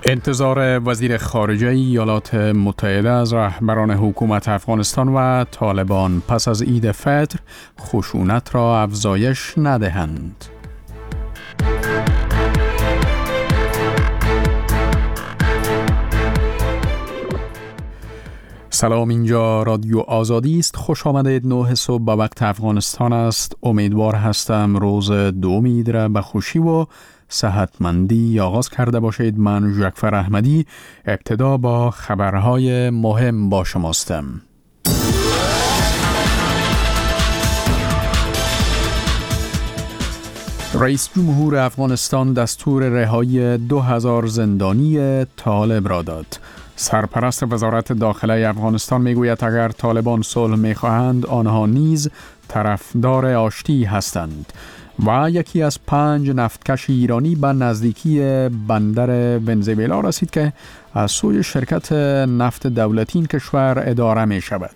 انتظار وزیر خارجه ایالات متحده از رهبران حکومت افغانستان و طالبان پس از عید فطر خشونت را افزایش ندهند. سلام، اینجا رادیو آزادی است. خوش آمدید. 9 صبح به وقت افغانستان است. امیدوار هستم روز امید را به خوشی و صحتمندی آغاز کرده باشید. من جعفر احمدی ابتدا با خبرهای مهم با شماستم. رئیس جمهور افغانستان دستور رهایی 2000 زندانی طالب را داد. سرپرست وزارت داخله افغانستان میگوید اگر طالبان صلح میخواهند آنها نیز طرفدار آشتی هستند. و یکی از 5 نفتکش ایرانی به نزدیکی بندر ونزوئلا رسید که از سوی شرکت نفت دولتی این کشور اداره می شود.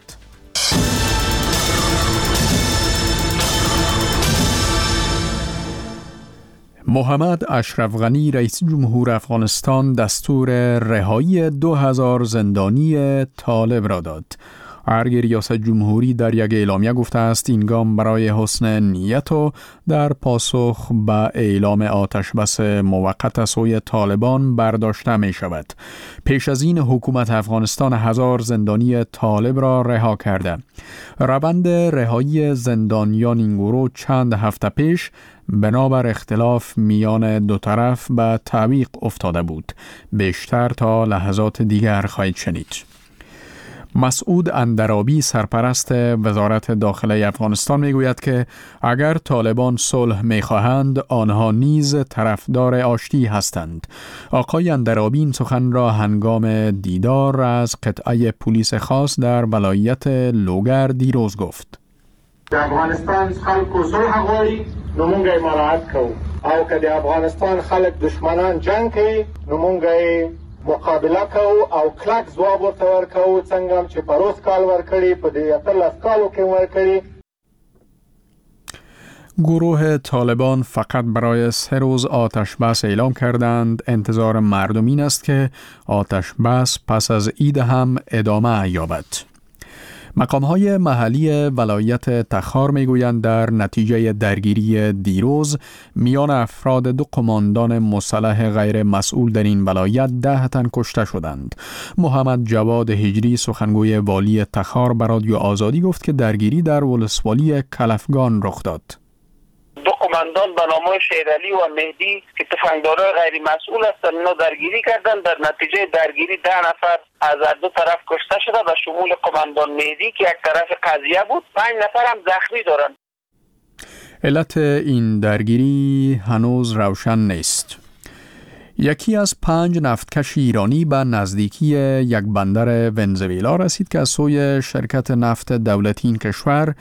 محمد اشرف غنی رئیس جمهور افغانستان دستور رهایی 2000 زندانی طالب را داد. ارگ ریاست جمهوری در یک اعلامیه گفته است این گام برای حسن نیت و در پاسخ به اعلام آتش بس موقت سوی طالبان برداشته می شود. پیش از این حکومت افغانستان 1000 زندانی طالب را رها کرده. روند رهایی زندانیان این گروه چند هفته پیش بنابر اختلاف میان دو طرف به تعویق افتاده بود. بیشتر تا لحظات دیگر خواهید شنید. مسعود اندرابی سرپرست وزارت داخله افغانستان میگوید که اگر طالبان صلح میخواهند آنها نیز طرفدار آشتی هستند. آقای اندرابی این سخن را هنگام دیدار از قطعه پلیس خاص در ولایت لوگر دیروز گفت. افغانستان خلق صلح غواړي نو مونږ یې مراعات کوو او که د افغانستان خلق دشمنان جنگ کوي نو مونږ یې مقابله کوو او کلک ځواب ورته ورکوو څنګه چې پروس کال ورکړي په دې 18 کالو کې ورکړي. گروه طالبان فقط برای 3 روز آتش بس اعلام کردند. انتظار مردم این است که آتش بس پس از عید هم ادامه یابد. مقام‌های محلی ولایت تخار میگویند در نتیجه درگیری دیروز میان افراد 2 قماندان مسلح غیر مسئول در این ولایت 10 تن کشته شدند. محمد جواد هجری سخنگوی والی تخار به رادیو آزادی گفت که درگیری در ولسوالی کلفگان رخ داد. 2 قماندان به نام شیرعلی و مهدی که تفنگدارای غیر مسئول هستند اینا درگیری کردند. در نتیجه درگیری 10 نفر از 2 طرف کشته شده به شمول قماندان مهدی که یک طرف قضیه بود. 5 نفر هم زخمی دارند. علت این درگیری هنوز روشن نیست. یکی از 5 نفتکش ایرانی به نزدیکی یک بندر ونزوئلا رسید که از سوی شرکت نفت دولتی این کشور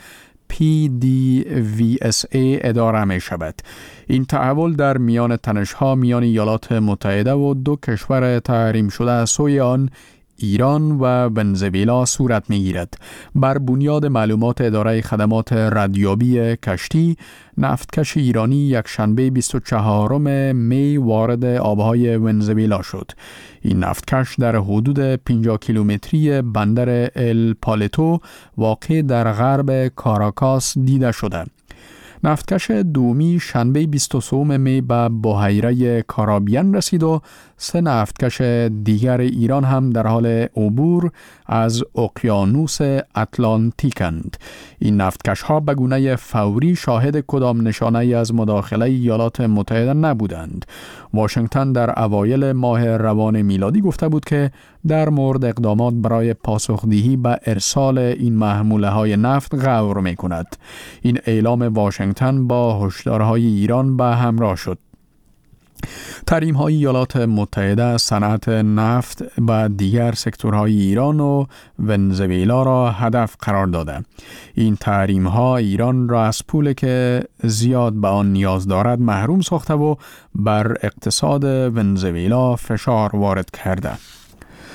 PDVSA اداره می شود. این تحول در میان تنش‌ها میان ایالات متحده و 2 کشور تحریم شده از سوی آن ایران و ونزوئلا صورت می گیرد. بر بنیاد معلومات اداره خدمات ردیابی کشتی، نفتکش ایرانی یک شنبه 24 می وارد آبهای ونزوئلا شد. این نفتکش در حدود 50 کیلومتری بندر ال پالتو واقع در غرب کاراکاس دیده شده. نفتکش دومی شنبه 23 می به بحیره کارابین رسید و 3 نفتکش دیگر ایران هم در حال عبور از اقیانوس اتلانتیکند. این نفتکش ها به گونه فوری شاهد کدام نشانه از مداخله ایالات متحده نبودند. واشنگتن در اوایل ماه روان میلادی گفته بود که در مورد اقدامات برای پاسخدهی به ارسال این محموله های نفت غور می کند. این اعلام واشنگتن با هشدارهای ایران به همراه شد. تحریم‌های ایالات متحده صنعت نفت و دیگر سکتورهای ایران و ونزوئلا را هدف قرار داده. این تحریم‌ها ایران را از پولی که زیاد به آن نیاز دارد محروم ساخته و بر اقتصاد ونزوئلا فشار وارد کرده.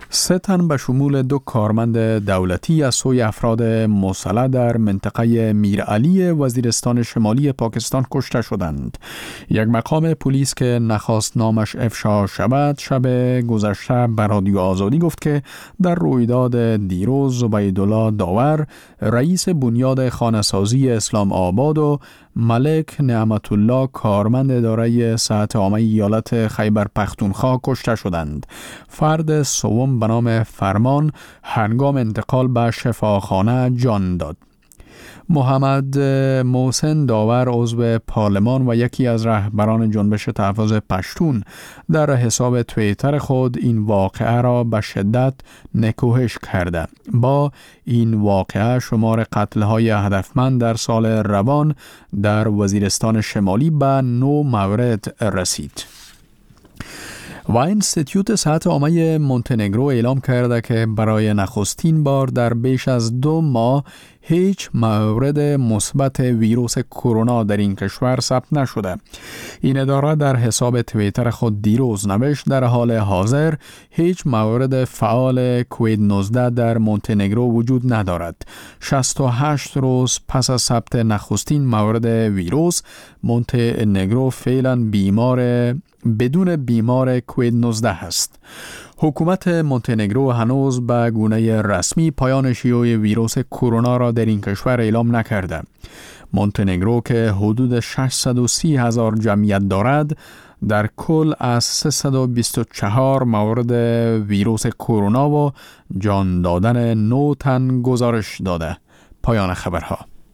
3 تن به شمول 2 کارمند دولتی از سوی افراد مسلح در منطقه میرعلی وزیرستان شمالی پاکستان کشته شدند. یک مقام پلیس که نخواست نامش افشا شود شب گذشته به رادیو آزادی گفت که در رویداد دیروز زبیدالله داور رئیس بنیاد خانه‌سازی اسلام آباد و ملک نعمت الله کارمند اداره صحت عامه ایالت خیبر پختونخوا کشته شدند. فرد سوم به نام فرمان هنگام انتقال به شفاخانه جان داد. محمد محسن داور عضو پارلمان و یکی از رهبران جنبش تحفظ پشتون در حساب توییتر خود این واقعه را به شدت نکوهش کرده. با این واقعه شمار قتل‌های هدفمند در سال روان در وزیرستان شمالی به 9 مورد رسید. و انستیتیوت صحت عامه مونتنگرو اعلام کرده که برای نخستین بار در بیش از 2 ماه هیچ مورد مثبت ویروس کرونا در این کشور ثبت نشده. این اداره در حساب توییتر خود دیروز نوشت در حال حاضر هیچ مورد فعال کووید 19 در مونتنگرو وجود ندارد. 68 روز پس از ثبت نخستین مورد ویروس، مونتنگرو فعلا بدون بیمار کووید 19 است. حکومت مونتنگرو هنوز به گونه رسمی پایان شیوع ویروس کرونا را در این کشور اعلام نکرده. مونتنگرو که حدود 630,000 جمعیت دارد، در کل از 324 مورد ویروس کرونا و جان دادن 9 تن گزارش داده. پایان خبرها.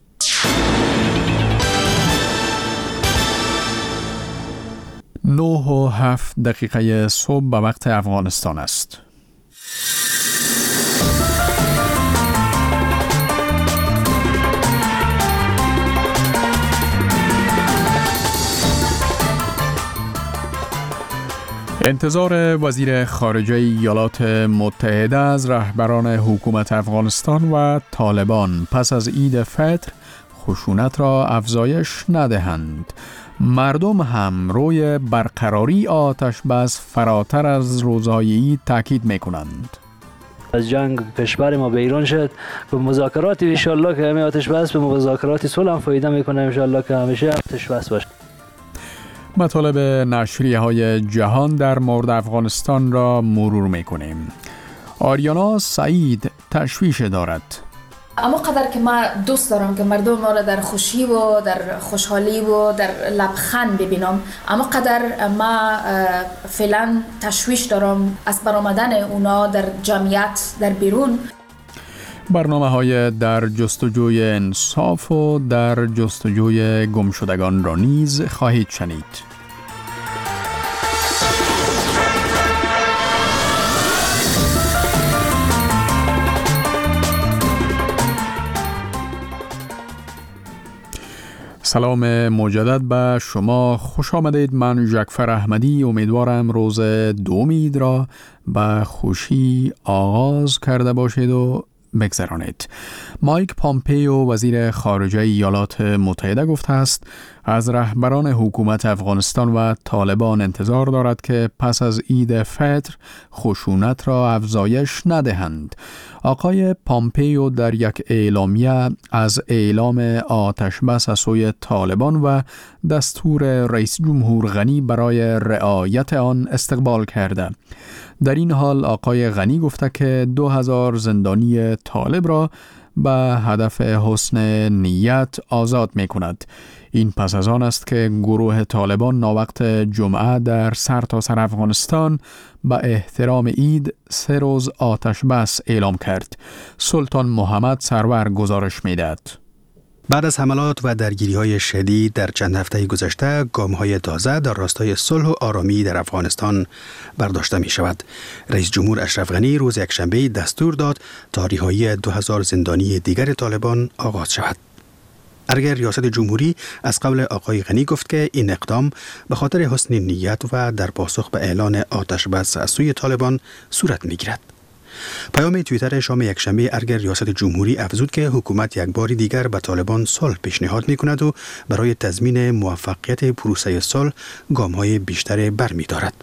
9:07 صبح به وقت افغانستان است. انتظار وزیر خارجه ایالات متحده از رهبران حکومت افغانستان و طالبان پس از عید فطر خشونت را افزایش ندهند. مردم هم روی برقراری آتش بس فراتر از روزهای عید تاکید میکنند. از جنگ کشور ما به ایران شد و مذاکرات ان شاء الله که همه آتش بس به مذاکرات صلح هم فایده میکنه ان شاء الله که همیشه آتش بس باشه. مطالب نشریه های جهان در مورد افغانستان را مرور میکنیم. آریانا سعید تشویش دارد. اما قدر که ما دوست دارم که مردم ما را در خوشی و در خوشحالی و در لبخند ببینم، اما قدر ما فعلا تشویش دارم از برآمدن اونا در جمعیت در بیرون. برنامه های در جستجوی انصاف و در جستجوی گمشدگان را نیز خواهید شنید. سلام مجدد به شما، خوش آمدید. من جعفر احمدی امیدوارم روز 2 عید را به خوشی آغاز کرده باشید و بگذرانید. مایک پامپیو وزیر خارجه ایالات متحده گفته است از رهبران حکومت افغانستان و طالبان انتظار دارد که پس از عید فطر خشونت را افزایش ندهند. آقای پامپیو در یک اعلامیه از اعلام آتش بس از سوی طالبان و دستور رئیس جمهور غنی برای رعایت آن استقبال کرده. در این حال آقای غنی گفته که 2000 زندانی طالب را به هدف حسن نیت آزاد می کند. این پس از آن است که گروه طالبان ناوقت جمعه در سرتاسر افغانستان به احترام عید 3 روز آتش بس اعلام کرد. سلطان محمد سرور گزارش می دهد. بعد از حملات و درگیری‌های شدید در چند هفته گذشته، گام‌های تازه در راستای صلح و آرامی در افغانستان برداشته می‌شود. رئیس جمهور اشرف غنی روز یکشنبه دستور داد تا رهایی 2000 زندانی دیگر طالبان آغاز شود. ارگه ریاست جمهوری از قول آقای غنی گفت که این اقدام به خاطر حسن نیت و در پاسخ به اعلان آتش بس از سوی طالبان صورت می‌گیرد. پیام توییتر شام یکشنبه ارگه ریاست جمهوری افزود که حکومت یک بار دیگر به طالبان صلح پیشنهاد می‌کند و برای تضمین موفقیت پروسه صلح گام‌های بیشتر برمی‌دارد.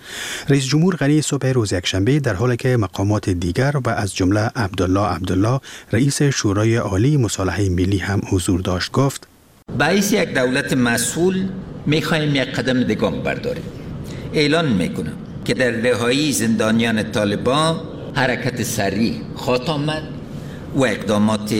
رئیس جمهور غنی صبح روز یکشنبه در حالی که مقامات دیگر و از جمله عبدالله رئیس شورای عالی مصالحه ملی هم حضور داشت گفت: باعث یک دولت مسئول می‌خواهیم یک قدم دیگه برداریم. اعلان میکنم که در رهایی زندانیان طالبان حرکت سریع خواهد آمد و اقدامات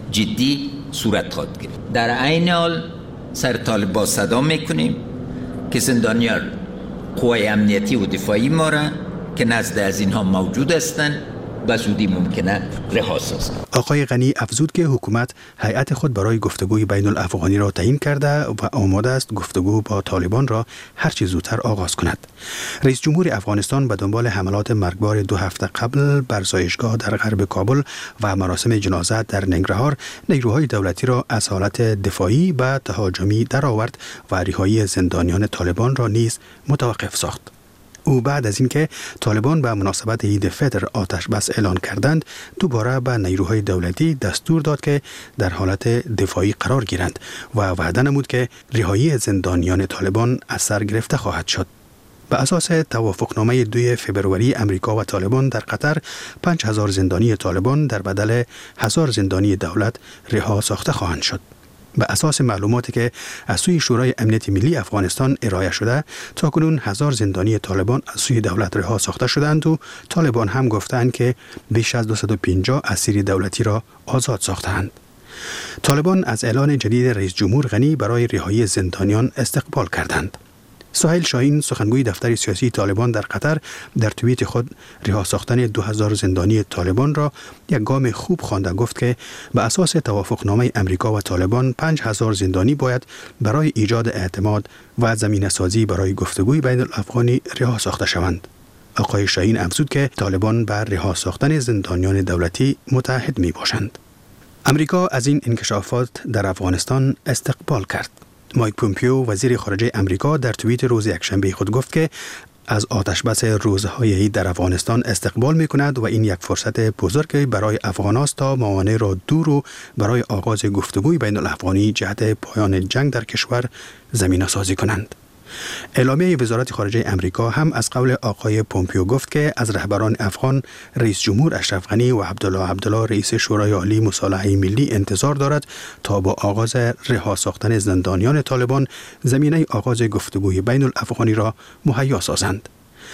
جدی صورت خواهد گرفت. در عین حال سر طالبان صدا میکنیم که زندانیان قوای امنیتی و دفاعی ما را که نزد از اینها موجود هستند و زودی ممکنه رها سازند. آقای غنی افزود که حکومت هیئت خود برای گفتگوی بین الافغانی را تعیین کرده و آماده است گفتگو با طالبان را هر چه زودتر آغاز کند. رئیس جمهور افغانستان به دنبال حملات مرگبار 2 هفته قبل بر زایشگاه در غرب کابل و مراسم جنازه در ننگرهار نیروهای دولتی را از حالت دفاعی به تهاجمی درآورد و رهایی زندانیان طالبان را نیز متوقف ساخت. او بعد از اینکه طالبان به مناسبت عید فطر آتش بس اعلان کردند، دوباره به نیروهای دولتی دستور داد که در حالت دفاعی قرار گیرند و وعده نمود که رهایی زندانیان طالبان از سر گرفته خواهد شد. به اساس توافقنامه 2 فوریه امریکا و طالبان در قطر 5000 زندانی طالبان در بدل 1000 زندانی دولت رها ساخته خواهند شد. به اساس معلوماتی که از سوی شورای امنیت ملی افغانستان ارائه شده، تاکنون 1000 زندانی طالبان از سوی دولت رها ساخته شدند و طالبان هم گفتند که بیش از 250 اسیر دولتی را آزاد ساختند. طالبان از اعلان جدید رئیس جمهور غنی برای رهایی زندانیان استقبال کردند. سهیل شاهین سخنگوی دفتر سیاسی طالبان در قطر در توییت خود رها ساختن 2000 زندانی طالبان را یک گام خوب خوانده گفت که به اساس توافقنامه امریکا و طالبان 5000 زندانی باید برای ایجاد اعتماد و زمینه سازی برای گفتگوی بین الافغانی رها ساخته شوند. آقای شاهین افزود که طالبان بر رها ساختن زندانیان دولتی متعهد می باشند. امریکا از این انکشافات در افغانستان استقبال کرد. مایک پومپیو وزیر خارجه امریکا در توییت روز یکشنبه خود گفت که از آتشبس روزهای عید در افغانستان استقبال می کند و این یک فرصت بزرگ برای افغان است تا موانع را دور و برای آغاز گفتگوی بین الافغانی جهت پایان جنگ در کشور زمینه سازی کنند. اعلامیه وزارت خارجه امریکا هم از قول آقای پومپیو گفت که از رهبران افغان رئیس جمهور اشرف غنی و عبدالله رئیس شورای عالی مصالحه ملی انتظار دارد تا با آغاز رها ساختن زندانیان طالبان زمینه آغاز گفتگوی بین الافغانی را مهیا سازند.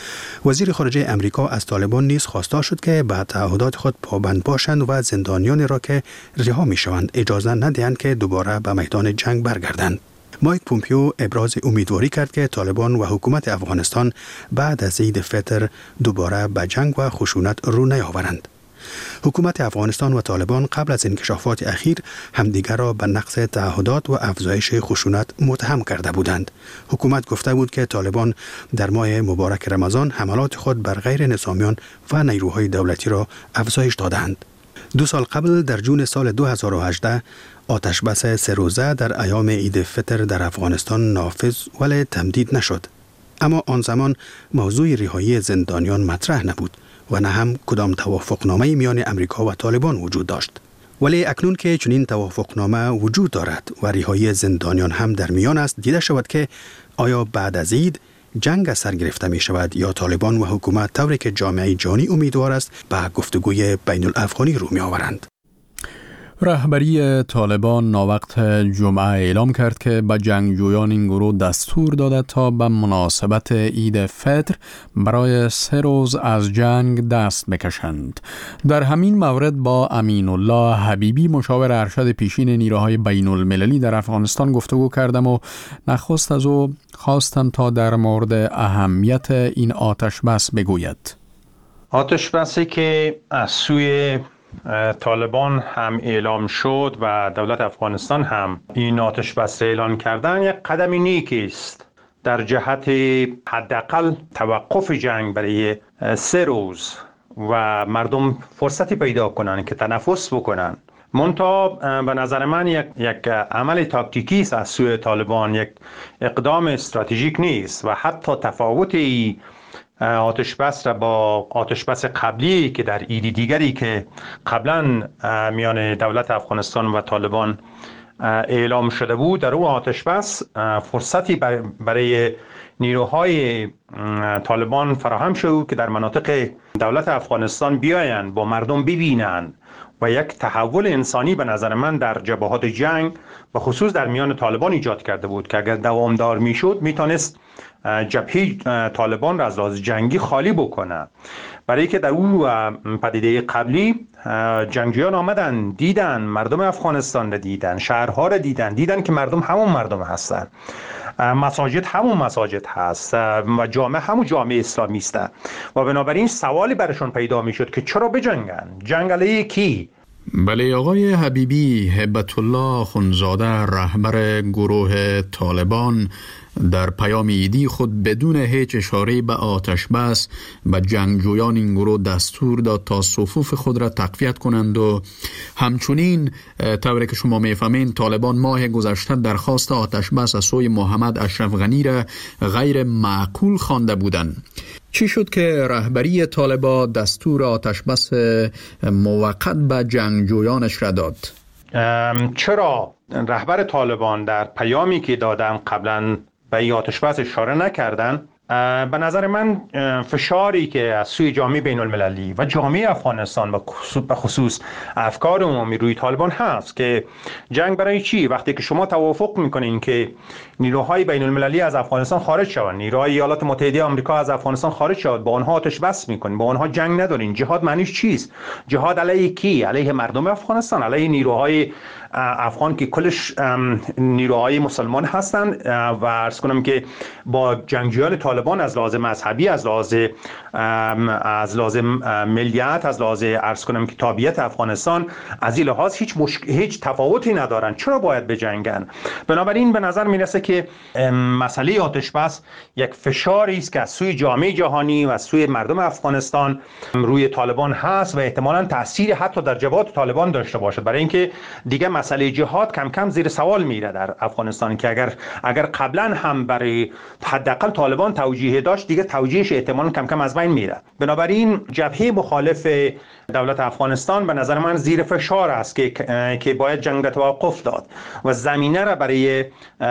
وزیر خارجه امریکا از طالبان نیز خواستار شد که به تعهدات خود پابند باشند و زندانیان را که رها می‌شوند اجازه ندهند که دوباره به میدان جنگ برگردند. مایک پومپیو ابراز امیدواری کرد که طالبان و حکومت افغانستان بعد از عید فطر دوباره به جنگ و خشونت رو نیاورند. حکومت افغانستان و طالبان قبل از انکشافات اخیر همدیگر را به نقض تعهدات و افزایش خشونت متهم کرده بودند. حکومت گفته بود که طالبان در ماه مبارک رمضان حملات خود بر غیر نظامیان و نیروهای دولتی را افزایش دادند. 2 سال قبل در جون سال 2018 آتشبس 3 روزه در ایام عید فطر در افغانستان نافذ ولی تمدید نشد. اما آن زمان موضوع رهایی زندانیان مطرح نبود و نه هم کدام توافقنامه میان امریکا و طالبان وجود داشت. ولی اکنون که چنین توافقنامه وجود دارد و رهایی زندانیان هم در میان است، دیده شود که آیا بعد از عید جنگ از سر گرفته می شود یا طالبان و حکومت طوری که جامعه جهانی امیدوار است به گفتگوی بین الافغانی رو می آورند. رهبری طالبان ناوقت جمعه اعلام کرد که به جنگجویان این گروه دستور داده تا به مناسبت عید فطر برای 3 روز از جنگ دست بکشند. در همین مورد با امین الله حبیبی مشاور ارشد پیشین نیروهای بین المللی در افغانستان گفتگو کردم و نخست از او خواستم تا در مورد اهمیت این آتشبس بگوید. آتشبسی که از سوی طالبان هم اعلام شد و دولت افغانستان هم این آتشبس اعلان کردن یک قدم نیکی است در جهت حداقل توقف جنگ برای 3 روز و مردم فرصتی پیدا کنند که تنفس بکنند. منتها به نظر من یک عمل تاکتیکی است از سوی طالبان، یک اقدام استراتژیک نیست و حتی تفاوتی آتشبس را با آتشبس قبلی که در عید دیگری که قبلا میان دولت افغانستان و طالبان اعلام شده بود، در اون آتش بس فرصتی برای نیروهای طالبان فراهم شد که در مناطق دولت افغانستان بیاین با مردم ببینن و یک تحول انسانی به نظر من در جبهات جنگ و خصوص در میان طالبان ایجاد کرده بود که اگر دوامدار میشد میتونست جبهه طالبان را از لحاظ جنگی خالی بکنه. برای که در اون پدیده قبلی جنگجویان آمدن دیدن مردم افغانستان را دیدن، شهرها را دیدن که مردم همون مردم هستن، مساجد همون مساجد هست و جامعه همون جامعه اسلامی است و بنابراین سوالی برشون پیدا میشد که چرا بجنگن؟ جنگ علیه کی؟ بله، آقای حبیبی، هبت الله خونزاده رهبر گروه طالبان در پیام ایدی خود بدون هیچ اشاره به آتش بس به جنگجویان این گروه دستور داد تا صفوف خود را تقویت کنند و همچنین طوری که شما میفهمین طالبان ماه گذشته درخواست آتش بس از سوی محمد اشرف غنی را غیر معقول خوانده بودند. چی شد که رهبری طالبان دستور آتش بس موقت به جنگجویانش را داد؟ چرا رهبر طالبان در پیامی که دادن قبلا به این آتش بس اشاره نکردن؟ به نظر من فشاری که از سوی جامعه بین المللی و جامعه افغانستان به خصوص افکار عمومی روی طالبان هست که جنگ برای چی؟ وقتی که شما توافق میکنین که نیروهای بین المللی از افغانستان خارج شوند، نیروهای ایالات متحده آمریکا از افغانستان خارج شود، با آنها آتش بس میکنین، با آنها جنگ ندارین، جهاد معنیش چیست؟ جهاد علیه کی؟ علیه مردم افغانستان، علیه نیروهای افغان که کلش نیروهای مسلمان هستند و عرض کنم که با جنگجویان طالبان از لحاظ مذهبی، از لحاظ ملیت، از لحاظ عرض کنم که تابعیت افغانستان، از این لحاظ هیچ تفاوتی ندارن. چرا باید بجنگن؟ بنابراین به نظر میرسه که مسئله آتش بس یک فشاری است که از سوی جامعه جهانی و از سوی مردم افغانستان روی طالبان هست و احتمالاً تأثیر حتی در جبهات طالبان داشته باشد، برای اینکه دیگه مسئله جهاد کم کم زیر سوال میره در افغانستان که اگر قبلا هم برای حداقل طالبان توجیه داشت، دیگه توجیهش احتمالاً کم کم از بین میره. بنابراین جبهه مخالف دولت افغانستان به نظر من زیر فشار است که باید جنگ را توقف داد و زمینه را برای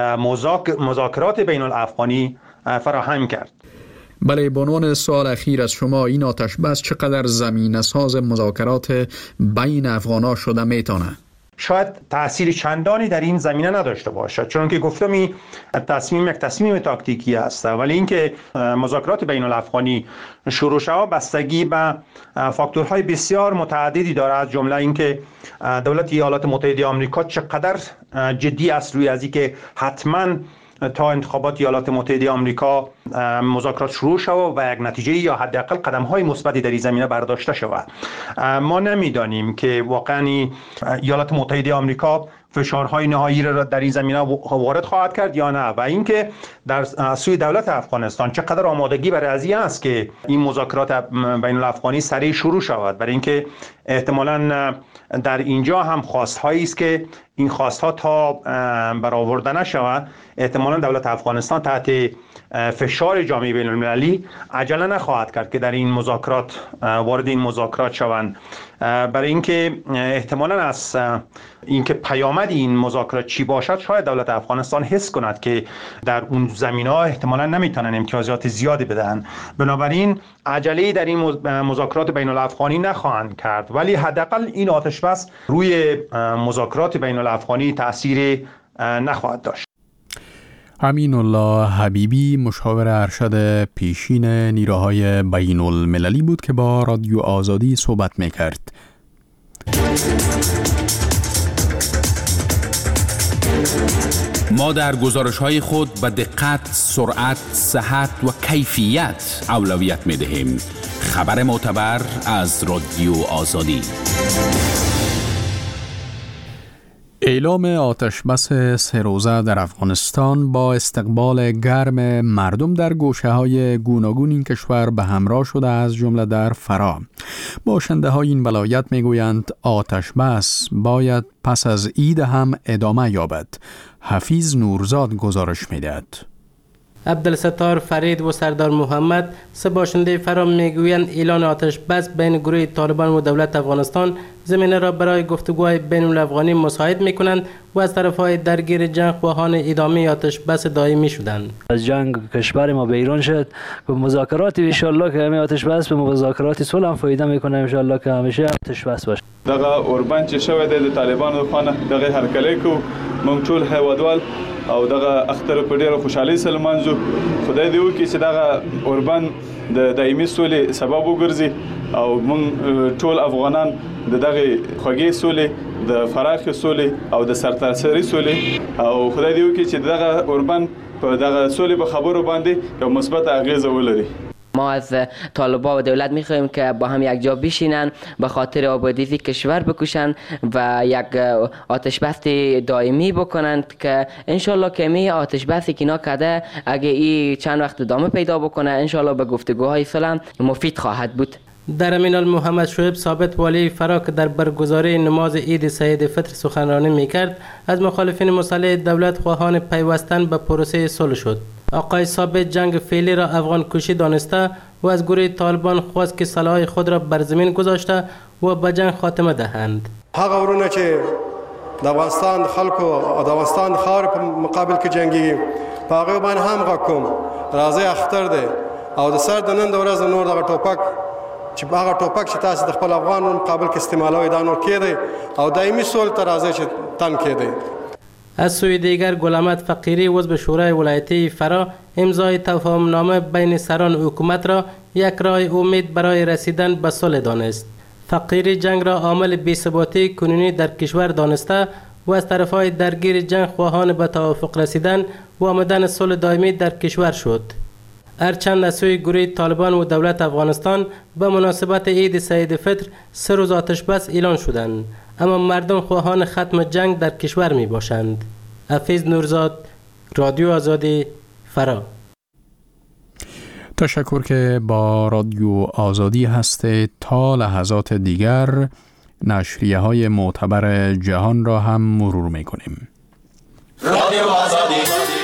مذاکرات بین الافغانی فراهم کرد. بله، به عنوان سوال اخیر از شما، این آتش بس چقدر زمینه ساز مذاکرات بین افغان‌ها شده میتونه؟ شاید تأثیر چندانی در این زمینه نداشته باشد، چون که گفتم این یک تصمیم تاکتیکی است، ولی اینکه مذاکرات بین الافغانی شروع شود بستگی به فاکتورهای بسیار متعددی داره، از جمله اینکه دولت ایالات متحده آمریکا چقدر جدی است روی از اینکه حتما تا انتخابات ایالات متحده آمریکا مذاکرات شروع شود و یک نتیجه یا حداقل قدم‌های مثبتی در این زمینه برداشته شود. ما نمی‌دانیم که واقعاً ایالات متحده آمریکا فشارهای نهایی را در این زمینه وارد خواهد کرد یا نه، و اینکه در سوی دولت افغانستان چقدر آمادگی برای از این است که این مذاکرات بین الافغانی سریع شروع شود، برای اینکه احتمالاً در اینجا هم خواست‌هایی است که این خواست‌ها تا برآورده نشود، احتمالاً دولت افغانستان تحت فشار جامعه بین المللی عجله نخواهد کرد که در این مذاکرات وارد این مذاکرات شوند، برای اینکه احتمالاً از اینکه پیامد این مذاکرات چی باشد شاید دولت افغانستان حس کند که در اون زمینه‌ها احتمالاً نمیتونن امتیازات زیادی بدن، بنابراین عجله‌ای در این مذاکرات بین الافغانی نخواهند کرد، ولی حداقل این آتش بس روی مذاکرات بین الافغانی تأثیر نخواهد داشت. امین الله حبیبی، مشاور ارشد پیشین نیروهای بین المللی بود که با رادیو آزادی صحبت میکرد. ما در گزارش‌های خود به دقت، سرعت، صحت و کیفیت اولویت می‌دهیم. خبر معتبر از رادیو آزادی. اعلام آتش بس 3 روزه در افغانستان با استقبال گرم مردم در گوشه‌های گوناگون این کشور به همراه شده، از جمله در فرا. باشنده‌های این ولایت میگویند آتش بس باید پس از عید هم ادامه یابد. حفیظ نورزاد گزارش میدهد. عبدالستار فرید و سردار محمد سه باشنده فرا میگویند اعلان آتش بس بین گروه طالبان و دولت افغانستان زمینه را برای گفتگوهای بین الافغانی مساعد میکنند و از طرفهای درگیر جنگ خواهان ادامه آتش بس دائمی شدند. از جنگ کشور ما به ایران شد به مذاکرات ان شاء الله که همه آتش بس به مذاکرات صلح هم فایده میکنه ان شاء الله که همیشه آتش بس باشه. دغه اوربان چې شوی د طالبانو خانه دغه هرکلی کو مونږ ټول هیوادوال او دغه اختر په ډیره خوشحالي سره لمانځو. خدای دې وکړي چې دغه اوربان د دایمي سولې سبب وګرځي او مونږ ټول افغانان دغه خوږې سولې د فراخ سولې او د سرتاسري سولې او خدای دې وکړي چې دغه اوربان په دغه سولې په خبرو باندې یو مثبت اغیزه ولري. ما از طالبان و دولت میخواهیم که با هم یک جا بشینن به خاطر آبادی کشور بکشن و یک آتش بس دائمی بکنند که انشالله که می آتش بسی که اینا کرده اگه این چند وقت ادامه پیدا بکنه انشالله به گفتگوهای صلح مفید خواهد بود. در همین حال محمد شعیب ثابت والی فرا که در برگزاری نماز عید سعید فطر سخنرانی میکرد از مخالفین مسلح دولت خواهان پیوستن به پروسه صلح شد. آقای ثابت جنگ فعلی را افغان کشی دانسته و از گروه طالبان خواست که سلاح خود را بر زمین گذاشته و به جنگ خاتمه دهند. هغه ورونه چې د افغانستان خلکو او د افغانستان خاور په مقابل کې جنگي په هغه باندې هم غوښم راځي اختر دی او د سر د نن د ورځې نور دغه ټوپک چې هغه ټوپک چې تاسو د خپل افغان مقابل کې استعمالوي دا نور کېدی او دایمي صلح ته راځي چې تم کېدی. از سوی دیگر گل احمد فقیری عضو شورای ولایتی فرا امضای تفاهم نامه بین سران حکومت را یک راه امید برای رسیدن به صلح دانست. فقیری جنگ را عامل بی‌ثباتی کنونی در کشور دانسته و از طرفهای درگیر جنگ خواهان به توافق رسیدن و آمدن صلح دائمی در کشور شد. هرچند از سوی گروه طالبان و دولت افغانستان به مناسبت عید سعید فطر 3 روز آتش بس اعلان شدند، اما مردم خواهان ختم جنگ در کشور می باشند. حفیظ نورزاد، رادیو آزادی، فرا. تشکر که با رادیو آزادی هستید. تا لحظات دیگر نشریه های معتبر جهان را هم مرور می کنیم. رادیو آزادی.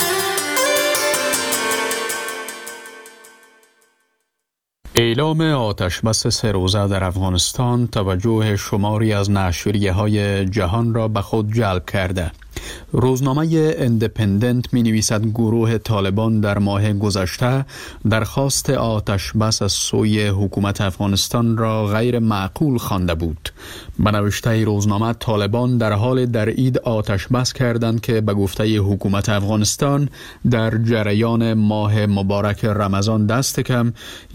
اعلام آتش بس 3 روزه در افغانستان توجه شماری از نشریه‌های جهان را به خود جلب کرده. روزنامه اندپندنت می نویسد گروه طالبان در ماه گذشته درخواست آتش بس از سوی حکومت افغانستان را غیر معقول خوانده بود. به نوشته روزنامه طالبان در حال در عید آتش بس کردند که به گفته حکومت افغانستان در جریان ماه مبارک رمضان دست کم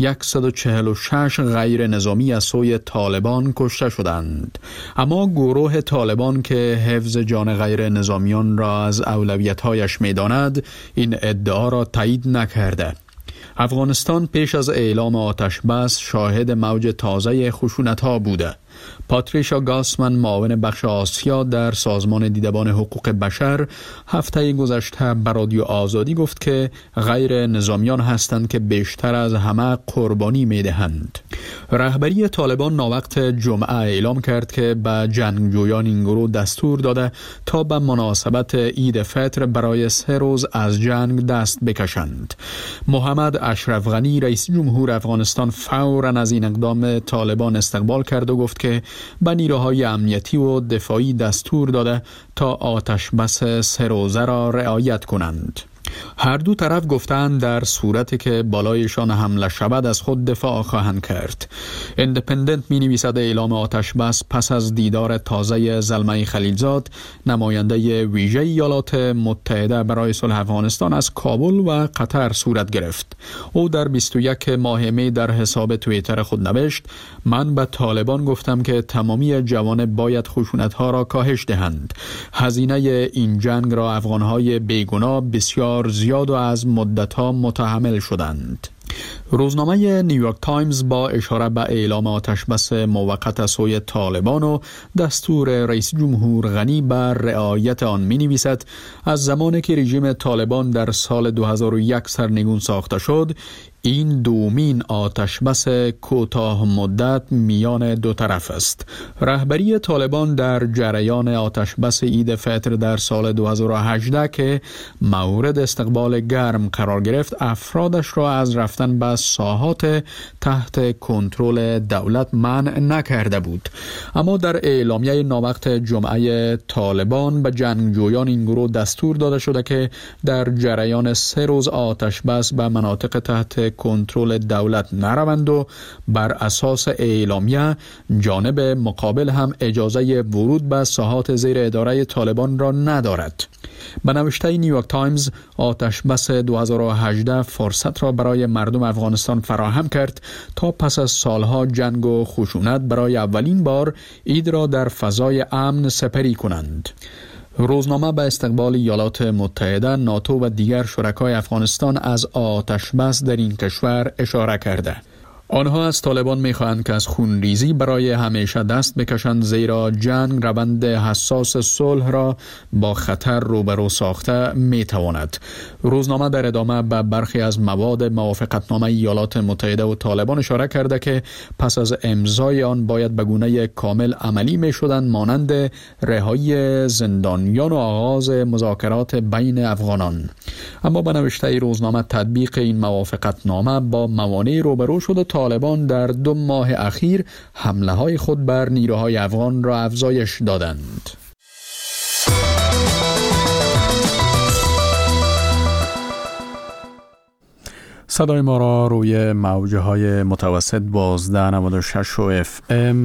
146 غیر نظامی از سوی طالبان کشته شدند. اما گروه طالبان که حفظ جان غیر نظامیان را از اولویت‌هایش می‌داند این ادعا را تایید نکرده. افغانستان پیش از اعلام آتش بس شاهد موج تازه خشونت‌ها بوده. پاتریشا گاسمن معاون بخش آسیا در سازمان دیدبان حقوق بشر هفته گذشته به رادیو آزادی گفت که غیر نظامیان هستند که بیشتر از همه قربانی می‌دهند. رهبری طالبان ناوقت جمعه اعلام کرد که به جنگجویان این گروه دستور داده تا به مناسبت عید فطر برای 3 روز از جنگ دست بکشند. محمد اشرف غنی رئیس جمهور افغانستان فوراً از این اقدام طالبان استقبال کرد و گفت که به نیروهای امنیتی و دفاعی دستور داده تا آتش بس 3 روزه را رعایت کنند. هر دو طرف گفتند در صورتی که بالایشان حمله شود از خود دفاع خواهند کرد. اندپندنت می نویسد اعلام آتش بس پس از دیدار تازه زلمه خلیلزاد نماینده ویژه ایالات متحده برای صلح افغانستان از کابل و قطر صورت گرفت. او در 21 ماه می در حساب توییتر خود نوشت: من به طالبان گفتم که تمامی جوانب باید خشونت‌ها را کاهش دهند. هزینه این جنگ را افغان‌های بیگناه بسیار زیاد و از مدت‌ها متحمل شدند. روزنامه نیویورک تایمز با اشاره به اعلام آتشبس موقت از سوی طالبان و دستور رئیس جمهور غنی بر رعایت آن می نویسد از زمانی که رژیم طالبان در سال 2001 سرنگون ساخته شد، این دومین آتشبس کوتاه مدت میان دو طرف است. رهبری طالبان در جریان آتشبس عید فطر در سال 2018 که مورد استقبال گرم قرار گرفت، افرادش را از رفتن به ساحات تحت کنترل دولت منع نکرده بود. اما در اعلامیه ناوقت جمعه طالبان به جنگجویان این گروه دستور داده شده که در جریان 3 روز آتشبس به مناطق تحت کنترل دولت نروند و بر اساس اعلامیه جانب مقابل هم اجازه ورود به ساحات زیر اداره طالبان را ندارد. به نوشته نیویورک تایمز، آتشبس 2018 فرصت را برای مردم افغانستان فراهم کرد تا پس از سالها جنگ و خشونت برای اولین بار عید را در فضای امن سپری کنند. روزنامه به استقبال ایالات متحده، ناتو و دیگر شرکای افغانستان از آتشبس در این کشور اشاره کرده. آنها از طالبان می‌خواهند که از خونریزی برای همیشه دست بکشند، زیرا جنگ روند حساس صلح را با خطر روبرو ساخته می‌تواند. روزنامه در ادامه به برخی از مواد موافقتنامه ایالات متحده و طالبان اشاره کرده که پس از امضای آن باید به گونه کامل عملی می‌شدند، مانند رهایی زندانیان و آغاز مذاکرات بین افغانان. اما به نوشته روزنامه، تطبیق این موافقتنامه با موانع روبرو شده. طالبان در 2 ماه اخیر حمله های خود بر نیروهای افغان را افزایش دادند. صدای ما را روی موجه های متوسط 1296 FM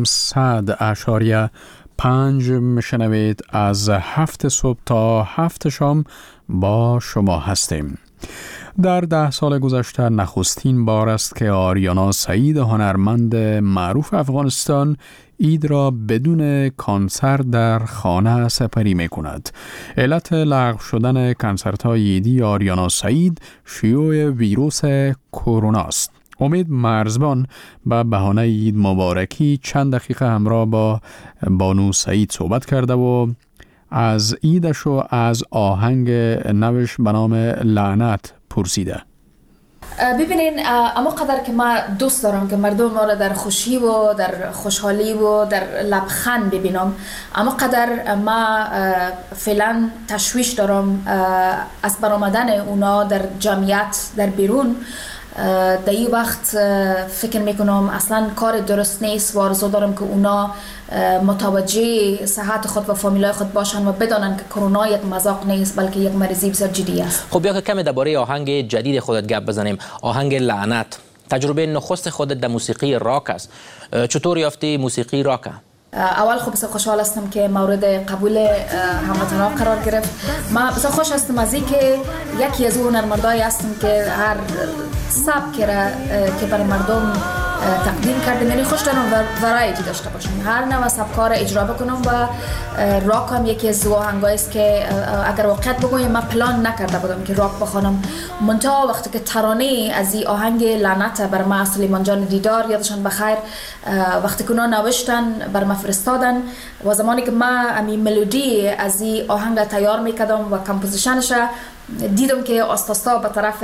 100.5 میشنوید. از 7 صبح تا 7 شام با شما هستیم. در 10 سال گذشته نخستین بار است که آریانا سعید، هنرمند معروف افغانستان، عید را بدون کنسرت در خانه سپری می کند. علت لغو شدن کنسرت های عیدی آریانا سعید شیوع ویروس کرونا است. امید مرزبان به بهانه عید مبارکی چند دقیقه همراه با بانو سعید صحبت کرده و از عیدش و از آهنگ نوش به نام لعنت پرسیده. ببینین، اما قدر که ما دوست دارم که مردم ما را در خوشی و در خوشحالی و در لبخند ببینم، اما قدر ما فعلا تشویش دارم از برآمدن اونا در جمعیت در بیرون. در این وقت فکر میکنم اصلا کار درست نیست و آرزو دارم که اونا متوجه صحت خود و فامیلای خود باشن و بدانن که کرونا یک مذاق نیست بلکه یک مریضی بسیار جدی است. خب بیا که کمی درباره آهنگ جدید خودت گپ بزنیم. آهنگ لعنت، تجربه نخست خودت در موسیقی راک است. چطور یافتی موسیقی راک؟ اول خب بسیار خوشحال هستم که مورد قبول هموطنان قرار گرفت. من بسیار خوش هستم از این که یکی از اون هنرمندایی هستم که هر سبکی را که برای مردم تقدیم کردم، یعنی خوش دارم و ورایتی داشته باشم، هر نوع سبکا را اجرا بکنم و راک هم یکی از آهنگایی است که اگر واقعیت بگویم من پلان نکرده بودم که راک بخوانم، منتها وقتی که ترانه از این آهنگ لعنت بر ما سلیمان جان دیدار یادشان بخیر وقتی که اونا نوشتن بر ما فرستادن و زمانی که من امی ملودی از این آهنگ تیار میکردم و کمپوزیشنش دیدم که آستاستا به طرف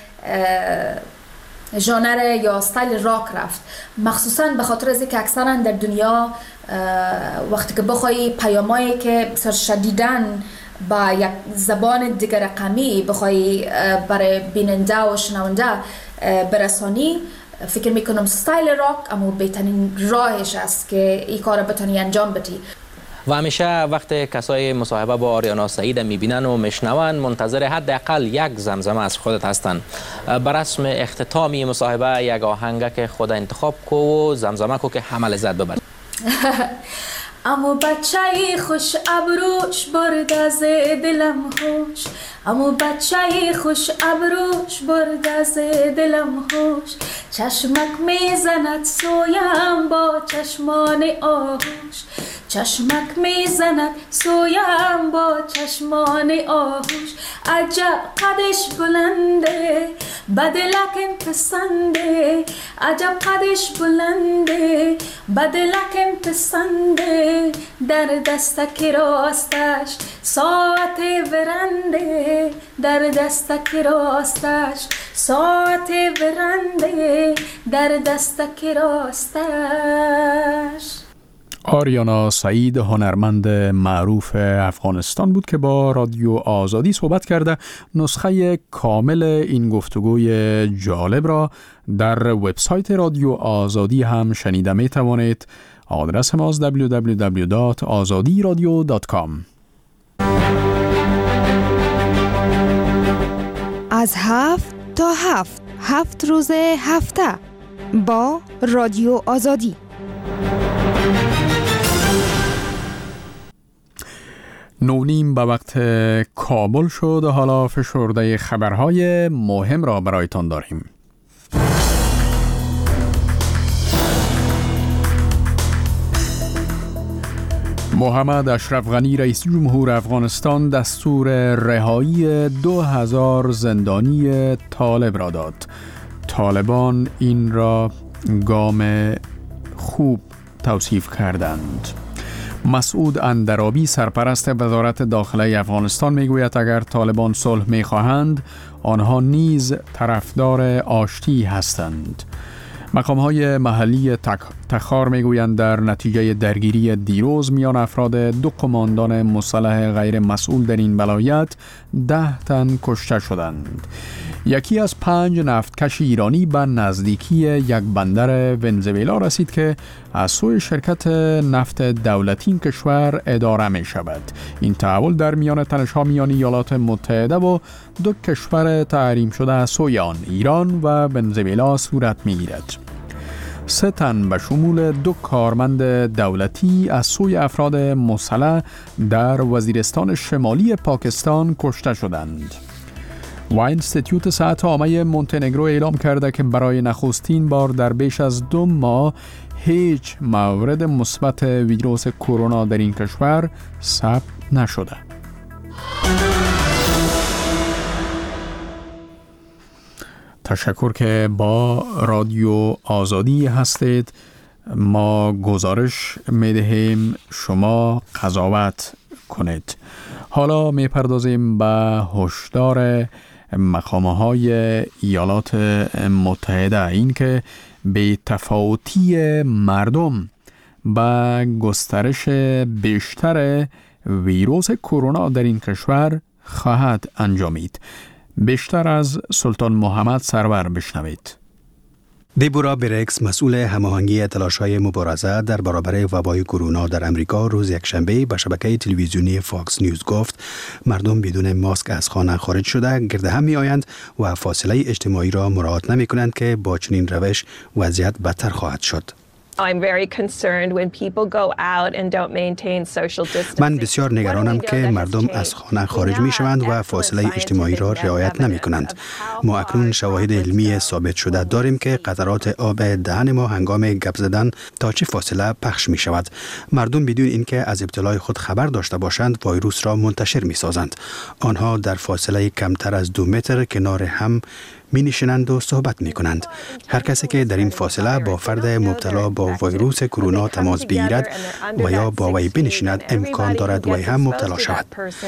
ژانر یا استایل راک رفت، مخصوصا به خاطر از اینکه اکثرا در دنیا وقتی که بخوای پیامایی که بسیار شدیدن با یک زبان دیگر رقمی بخوای برای بیننده و شنونده برسانی، فکر میکنم استایل راک اما بهترین راهش است که این کار بتونی انجام بدی. و همیشه وقت کسای مصاحبه با آریانا سعید میبینن و میشنون منتظر حداقل یک زمزمه از خودت هستن. بر رسم اختتامی مصاحبه یک آهنگ که خود انتخاب کو و زمزمه کو که همه لذت ببر. امو بچه‌ی خوش ابروش برد از دلم خوش، امو بچه‌ی خوش ابروش برد از دلم خوش، چشمک میزند سویم با چشمان آهوش، چشمک میزند سویم با چشمان آهوش. عجب قدش بلنده بدلکم پسنده. عجب قدش بلنده بدلکم پسنده. در دستک راستش ساعت برنده. در دستک راستش ساعت برنده. در دستک راستش. آریانا سعید هنرمند معروف افغانستان بود که با رادیو آزادی صحبت کرده. نسخه کامل این گفتگوی جالب را در وبسایت رادیو آزادی هم شنیده می توانید. آدرس ما www.azadiradio.com. از 7 تا 7 روز هفته با رادیو آزادی. نونیم به وقت کابل شد. حالا فشرده خبرهای مهم را برایتان داریم. محمد اشرف غنی رئیس جمهور افغانستان دستور رهایی 2000 زندانی طالب را داد. طالبان این را گام خوب توصیف کردند. مسعود اندرابی سرپرست وزارت داخله افغانستان میگوید اگر طالبان صلح میخواهند آنها نیز طرفدار آشتی هستند. مقام‌های محلی تخار میگویند در نتیجه درگیری دیروز میان افراد 2 قماندان مسلح غیر مسئول در این ولایت 10 تن کشته شدند. یکی از 5 نفتکش ایرانی به نزدیکی یک بندر ونزوئلا رسید که از سوی شرکت نفت دولتی این کشور اداره می شود. این تحول در میان تنش‌ها میان ایالات متحده و 2 کشور تحریم شده از سوی آن ایران و ونزوئلا صورت می گیرد. 3 تن به شمول 2 کارمند دولتی از سوی افراد مسلح در وزیرستان شمالی پاکستان کشته شدند. و اینستیتوت صحت عامه مونتنگرو اعلام کرده که برای نخستین بار در بیش از 2 ماه هیچ مورد مثبت ویروس کرونا در این کشور ثبت نشده. تشکر که با رادیو آزادی هستید. ما گزارش میدهیم، شما قضاوت کنید. حالا میپردازیم به هشدار مقام‌های ایالات متحده این که به تفاوتی مردم به گسترش بیشتر ویروس کرونا در این کشور خواهد انجامید. بیشتر از سلطان محمد سرور بشنوید. دیبورا بریکس مسئول هماهنگی تلاش‌های مبارزه در برابر وبای کرونا در امریکا روز یکشنبه به شبکه تلویزیونی فاکس نیوز گفت مردم بدون ماسک از خانه خارج شده گرد هم می‌آیند و فاصله اجتماعی را مراعات نمی‌کنند که با چنین روش وضعیت بدتر خواهد شد. من بسیار نگرانم که مردم از خانه خارج می شوند و فاصله اجتماعی را رعایت نمی کنند. ما اکنون شواهد علمی ثابت شده داریم که قطرات آب دهن ما هنگام گپ زدن تا چه فاصله پخش می شود. مردم بدون اینکه از ابتلای خود خبر داشته باشند ویروس را منتشر می سازند. آنها در فاصله کمتر از 2 متر کنار هم می نشینند و صحبت می کنند. هر کسی که در این فاصله با فرد مبتلا با ویروس کرونا تماس بگیرد و یا با وی بنشیند امکان دارد وی هم مبتلا شود.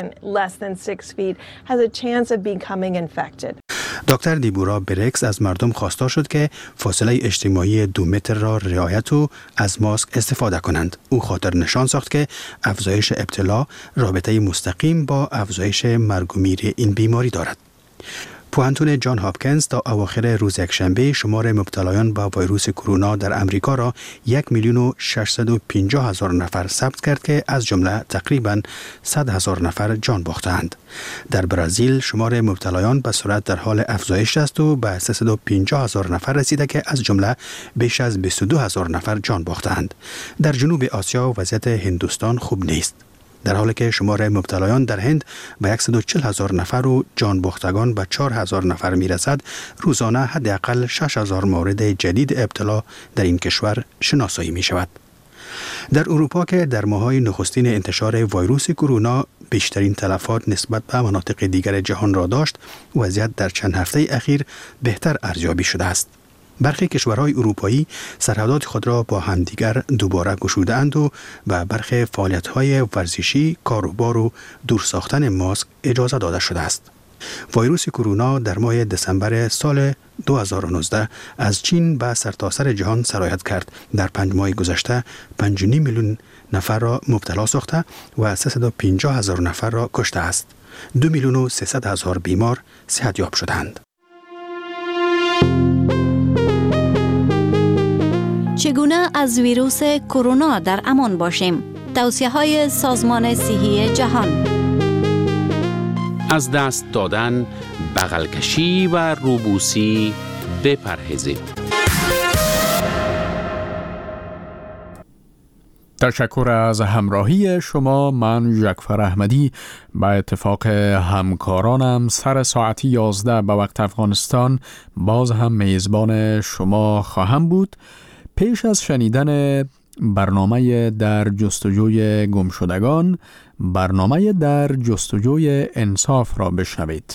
دکتر دیبورا بریکس از مردم خواسته شد که فاصله اجتماعی 2 متر را رعایت و از ماسک استفاده کنند. او خاطر نشان ساخت که افزایش ابتلا رابطه مستقیم با افزایش مرگ و میر این بیماری دارد. پوهنتون جان هاپکینز تا اواخر روز یکشنبه شمار مبتلایان با ویروس کرونا در امریکا را 1,650,000 نفر ثبت کرد که از جمله تقریباً 100,000 نفر جان باختند. در برزیل شمار مبتلایان به سرعت در حال افزایش است و به 350,000 نفر رسیده که از جمله بیش از 22,000 نفر جان باختند. در جنوب آسیا وضعیت هندوستان خوب نیست، در حالی که شمار مبتلایان در هند به 140,000 نفر و جان باختگان به 4,000 نفر میرسد. روزانه حداقل 6,000 مورد جدید ابتلا در این کشور شناسایی می شود. در اروپا که در ماه‌های نخستین انتشار ویروس کرونا بیشترین تلفات نسبت به مناطق دیگر جهان را داشت، وضعیت در چند هفته اخیر بهتر ارزیابی شده است. برخی کشورهای اروپایی سرحدات خود را با همدیگر دوباره گشوده‌اند و به برخی فعالیت‌های ورزشی، کاروبار و دور ساختن ماسک اجازه داده شده است. ویروس کرونا در ماه دسامبر سال 2019 از چین به سرتاسر جهان سرایت کرد. در 5 ماه گذشته 5.5 میلیون نفر را مبتلا ساخته و 350,000 نفر را کشته است. 2,300,000 بیمار صحتیاب شدند. چگونه از ویروس کرونا در امان باشیم؟ توصیه‌های سازمان صحی جهان. از دست دادن، بغل کشی و روبوسی بپرهیزید. تشکر از همراهی شما. من جعفر احمدی به اتفاق همکارانم سر ساعت 11 به وقت افغانستان باز هم میزبان شما خواهم بود. پیش از شنیدن برنامه در جستجوی گمشدگان، برنامه در جستجوی انصاف را بشنوید.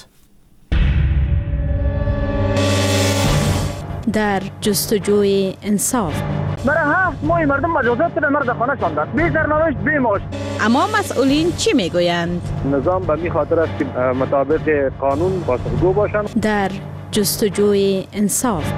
در جستجوی انصاف. برای 7 ماه مردم مجازات به مرد خانه شاندند، بی سرنوشت بی معاش. اما مسئولین چی میگویند؟ نظام به می خاطر است که مطابق قانون پاسخگو باشند. در جستجوی انصاف.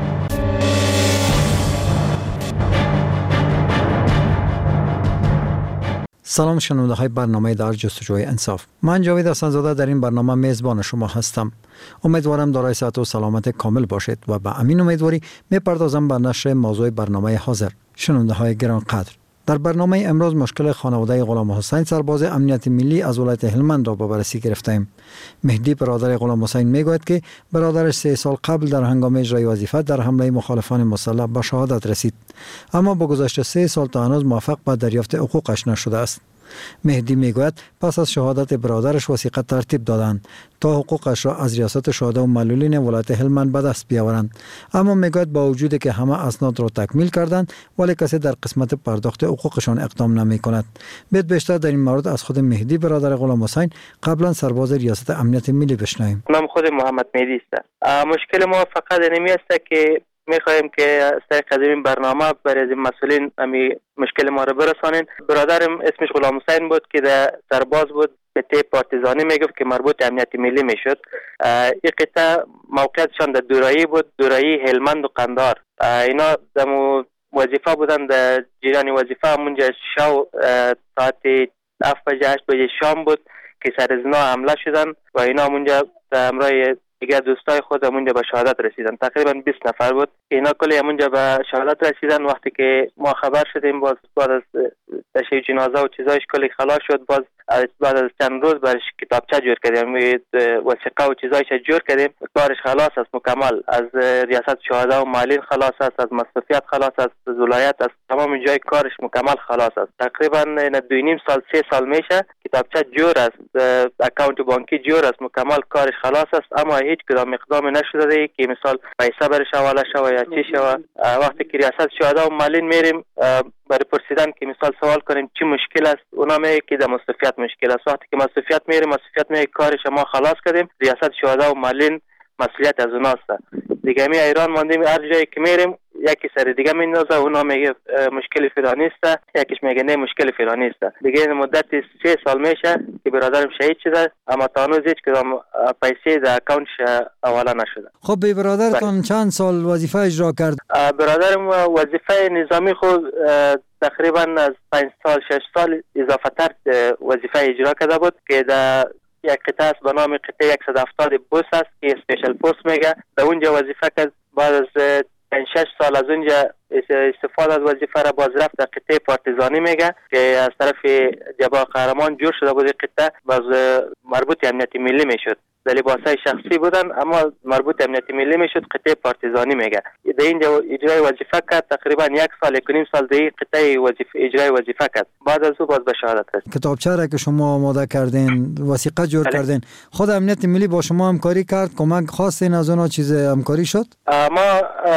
سلام شنونده های برنامه در جستجوی انصاف. من جاوید حسن‌زاده در این برنامه میزبان شما هستم. امیدوارم دارای صحت و سلامت کامل باشید و به امین امیدواری میپردازم به نشر موضوع برنامه حاضر. شنونده های گرانقدر، در برنامه امروز مشکل خانواده غلام حسین سرباز امنیت ملی از ولایت هلمند را به بررسی گرفتیم. مهدی برادر غلام حسین میگوید که برادرش 3 سال قبل در هنگام اجرای وظیفه در حمله مخالفان مسلح به شهادت رسید، اما با گذشت 3 سال تا هنوز موفق به دریافت حقوقش نشده است. مهدی میگوید پس از شهادت برادرش وثیقه ترتیب دادند تا حقوقش را از ریاست شهدا و معلولین ولایت هلمند به دست بیاورند، اما میگوید با وجودی که همه اسناد را تکمیل کردند ولی کسی در قسمت پرداخت حقوقشان اقدام نمی کند. بیشتر در این مورد از خود مهدی برادر غلام حسین قبلا سرباز ریاست امنیت ملی بشنویم. نام خود محمد مهدی است. مشکل ما فقط اینمی است که میخواهیم که از طریق این برنامه برای مسئولین امی مشکل ما رو برسانین. برادرم اسمش غلام حسین بود که در سرباز بود، قطعه پارتیزانی میگفت که مربوط امنیت ملی میشد. این قطعه موقعیتشان در دورایی بود، دورایی هلمند و قندار. اینا دمو وظیفه بودن در جریان وظیفه همونجا شو ساعت 7 بجه 8 بجه شام بود که سرزنا حمله شدن و اینا همونجا همراه دیگه دوستای خود همونجا به شهادت رسیدن. تقریبا 20 نفر بود. اینا کلی همونجا به شهادت رسیدن. وقتی که ما خبر شدیم باز بعد از تشییع جنازه و چیزایش کلی خلاص شد. باز بعد از چند روز برش کتابچه جور کردیم، وثیقه و چیزایش جور کردیم. کارش خلاص است مکمل. از ریاست شهدا و معلولین خلاص است، از مصرفیات خلاص است، از ولایت، از تمام جای کارش مکمل خلاص است. تقریبا 2.5 سال 3 سال میشه کتابچه جور است، اکانت بانکی جور است، مکمل کارش خلاص است، اما هیچ کدام اقدام نشده که مثال پیسه برش حواله شوه یا چی شوه. وقتی که ریاست شهدا و معلولین میریم برای پرسیدن که مثال سوال کنیم چی مشکل است، اونا میگه که در مصرفیات مشکل است. وقتی که مصرفیات میریم میگه کارش ما خلاص کردیم، ریاست شهدا و معلولین مسئولیت از اوناست. دیگه می ایران ماندیم، هر جایی که میریم یکی سر دیگه میندازه، اونا میگه مشکل فلانی است، یکیش میگه نه مشکل فلانی است. دیگه این مدت 3 سال میشه که برادرم شهید شده، اما تا هنوز هیچ کدام پیسه در اکانتش حواله نشده. خب به برادرتون چند سال وظیفه اجرا کرد؟ برادرم وظیفه نظامی خود تقریبا از 5 سال 6 سال اضافه تر وظیفه اجرا کرده بود که در یک قطعه است به نام قطعه 170 بوس است که اسپیشل پست میگه. در اونجا وظیفه کرد. بعد از 5-6 سال از اونجا استفاده از وظیفه را باز رفت در قطعه پارتیزانی میگه که از طرف جبهه قهرمان جور شده بود. قطعه باز مربوط امنیت ملی میشد، در لباسای شخصی بودن اما مربوط امنیت ملی میشد. قطعه پارتیزانی میگه. در اینجا اجرای وظیفه کرد. تقریبا 1 سال 1.5 سال در قطعه اجرای وظیفه کرد. بعد از او باز به شهادت رسید. کتابچه را که شما آماده کردین، وثیقه جور کردین، خود امنیت ملی با شما همکاری کرد؟ کمک خواستین از اونها؟ چیز همکاری شد؟ ما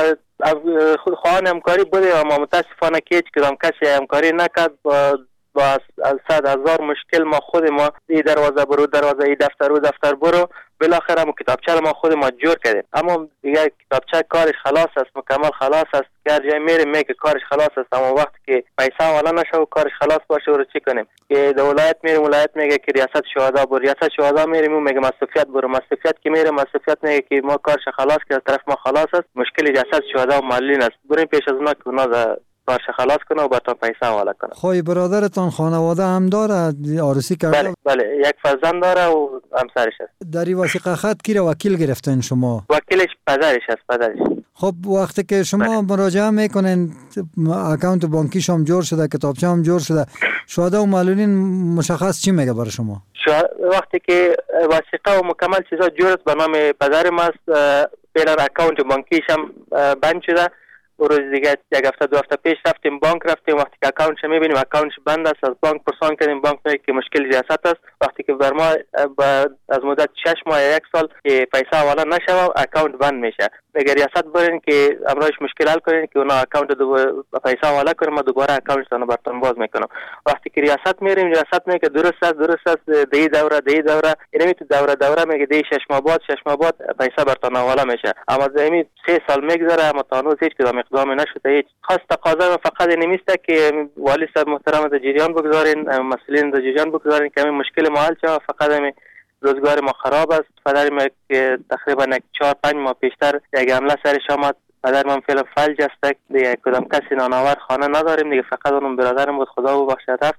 از خود خواهان همکاری بوده اما متاسفانه که هیچ کدام کسی همکاری نکرد. با از 100,000 مشکل ما خود ما این دروازه برو دروازه، این دفتر و دفتر برو، بالاخره ما کتابچه ما خود ما جور کردیم. اما دیگه کتابچه کارش خلاص است، مکمل خلاص است. که هر جای میریم میگه کارش خلاص است، اما وقتی که پیسه والا نشه و کارش خلاص باشه رو چی کنیم؟ که در ولایت میریم، ولایت میگه که ریاست شهدا برو، ریاست شهدا میریم و میگه مصرفیت برو، مصرفیت که میریم مصرفیت میگه که ما کارش خلاص کرد، طرف ما خلاص است. مشکل ریاست شهدا و معلولین است. بریم پیش از اونا که اونا کارش خلاص کنه و براتون پیسه حواله کنه. خواهی برادرتان خانواده هم داره، عروسی کرده؟ بله یک فرزند داره و همسرش است. در این وثیقه خط کی را وکیل گرفتین شما؟ وکیلش پدرش است، پدرش. خب وقتی که شما مراجعه میکنین اکانت بانکیش هم جور شده، کتابچه هم جور شده، شهدا و معلولین مشخص چی میگه برای شما؟ وقتی که وثیقه و مکمل چیزا جور است به نام پدر ما است، فعلا اکانت بانکیش هم بند شده. روز دیگه یک هفته دو هفته پیش رفتیم بانک، رفتیم وقتی که اکانتش میبینیم اکانتش بند است، از بانک پرسان کردیم، بانک میگه که مشکل ریاست است. وقتی که بر ما از مدت 6 ماه یا 1 سال که پیسه حواله نشه اکانت بند میشه، میگه ریاست برین که امروز مشکل حل کنین که اونا اکانت پیسه حواله کنیم، ما دوباره اکانتشون براتون باز میکنم. وقتی که ریاست میریم، ریاست میگه درست است دی دوره یعنی تو دوره میگه دی 6 ماه بعد پیسه براتون حواله میشه. اما زمین 3 سال میگذره اما تا هنوز هیچ کدام اقدام نشده. هیچ خاص تقاضا فقط نمیسته که والی صاحب محترم در جریان بگذارین، مسئولین در جریان بگذارین که همین مشکل ما حل شه. فقط همین روزگار ما خراب است. پدر ما که تقریبا 4-5 ماه پیشتر یک حمله سرش آمد، پدر من فعلا فلج است، دیگه کدام کسی نانآور خانه نداریم دیگه، فقط اون برادرم بود، خدا ببخشد رفت.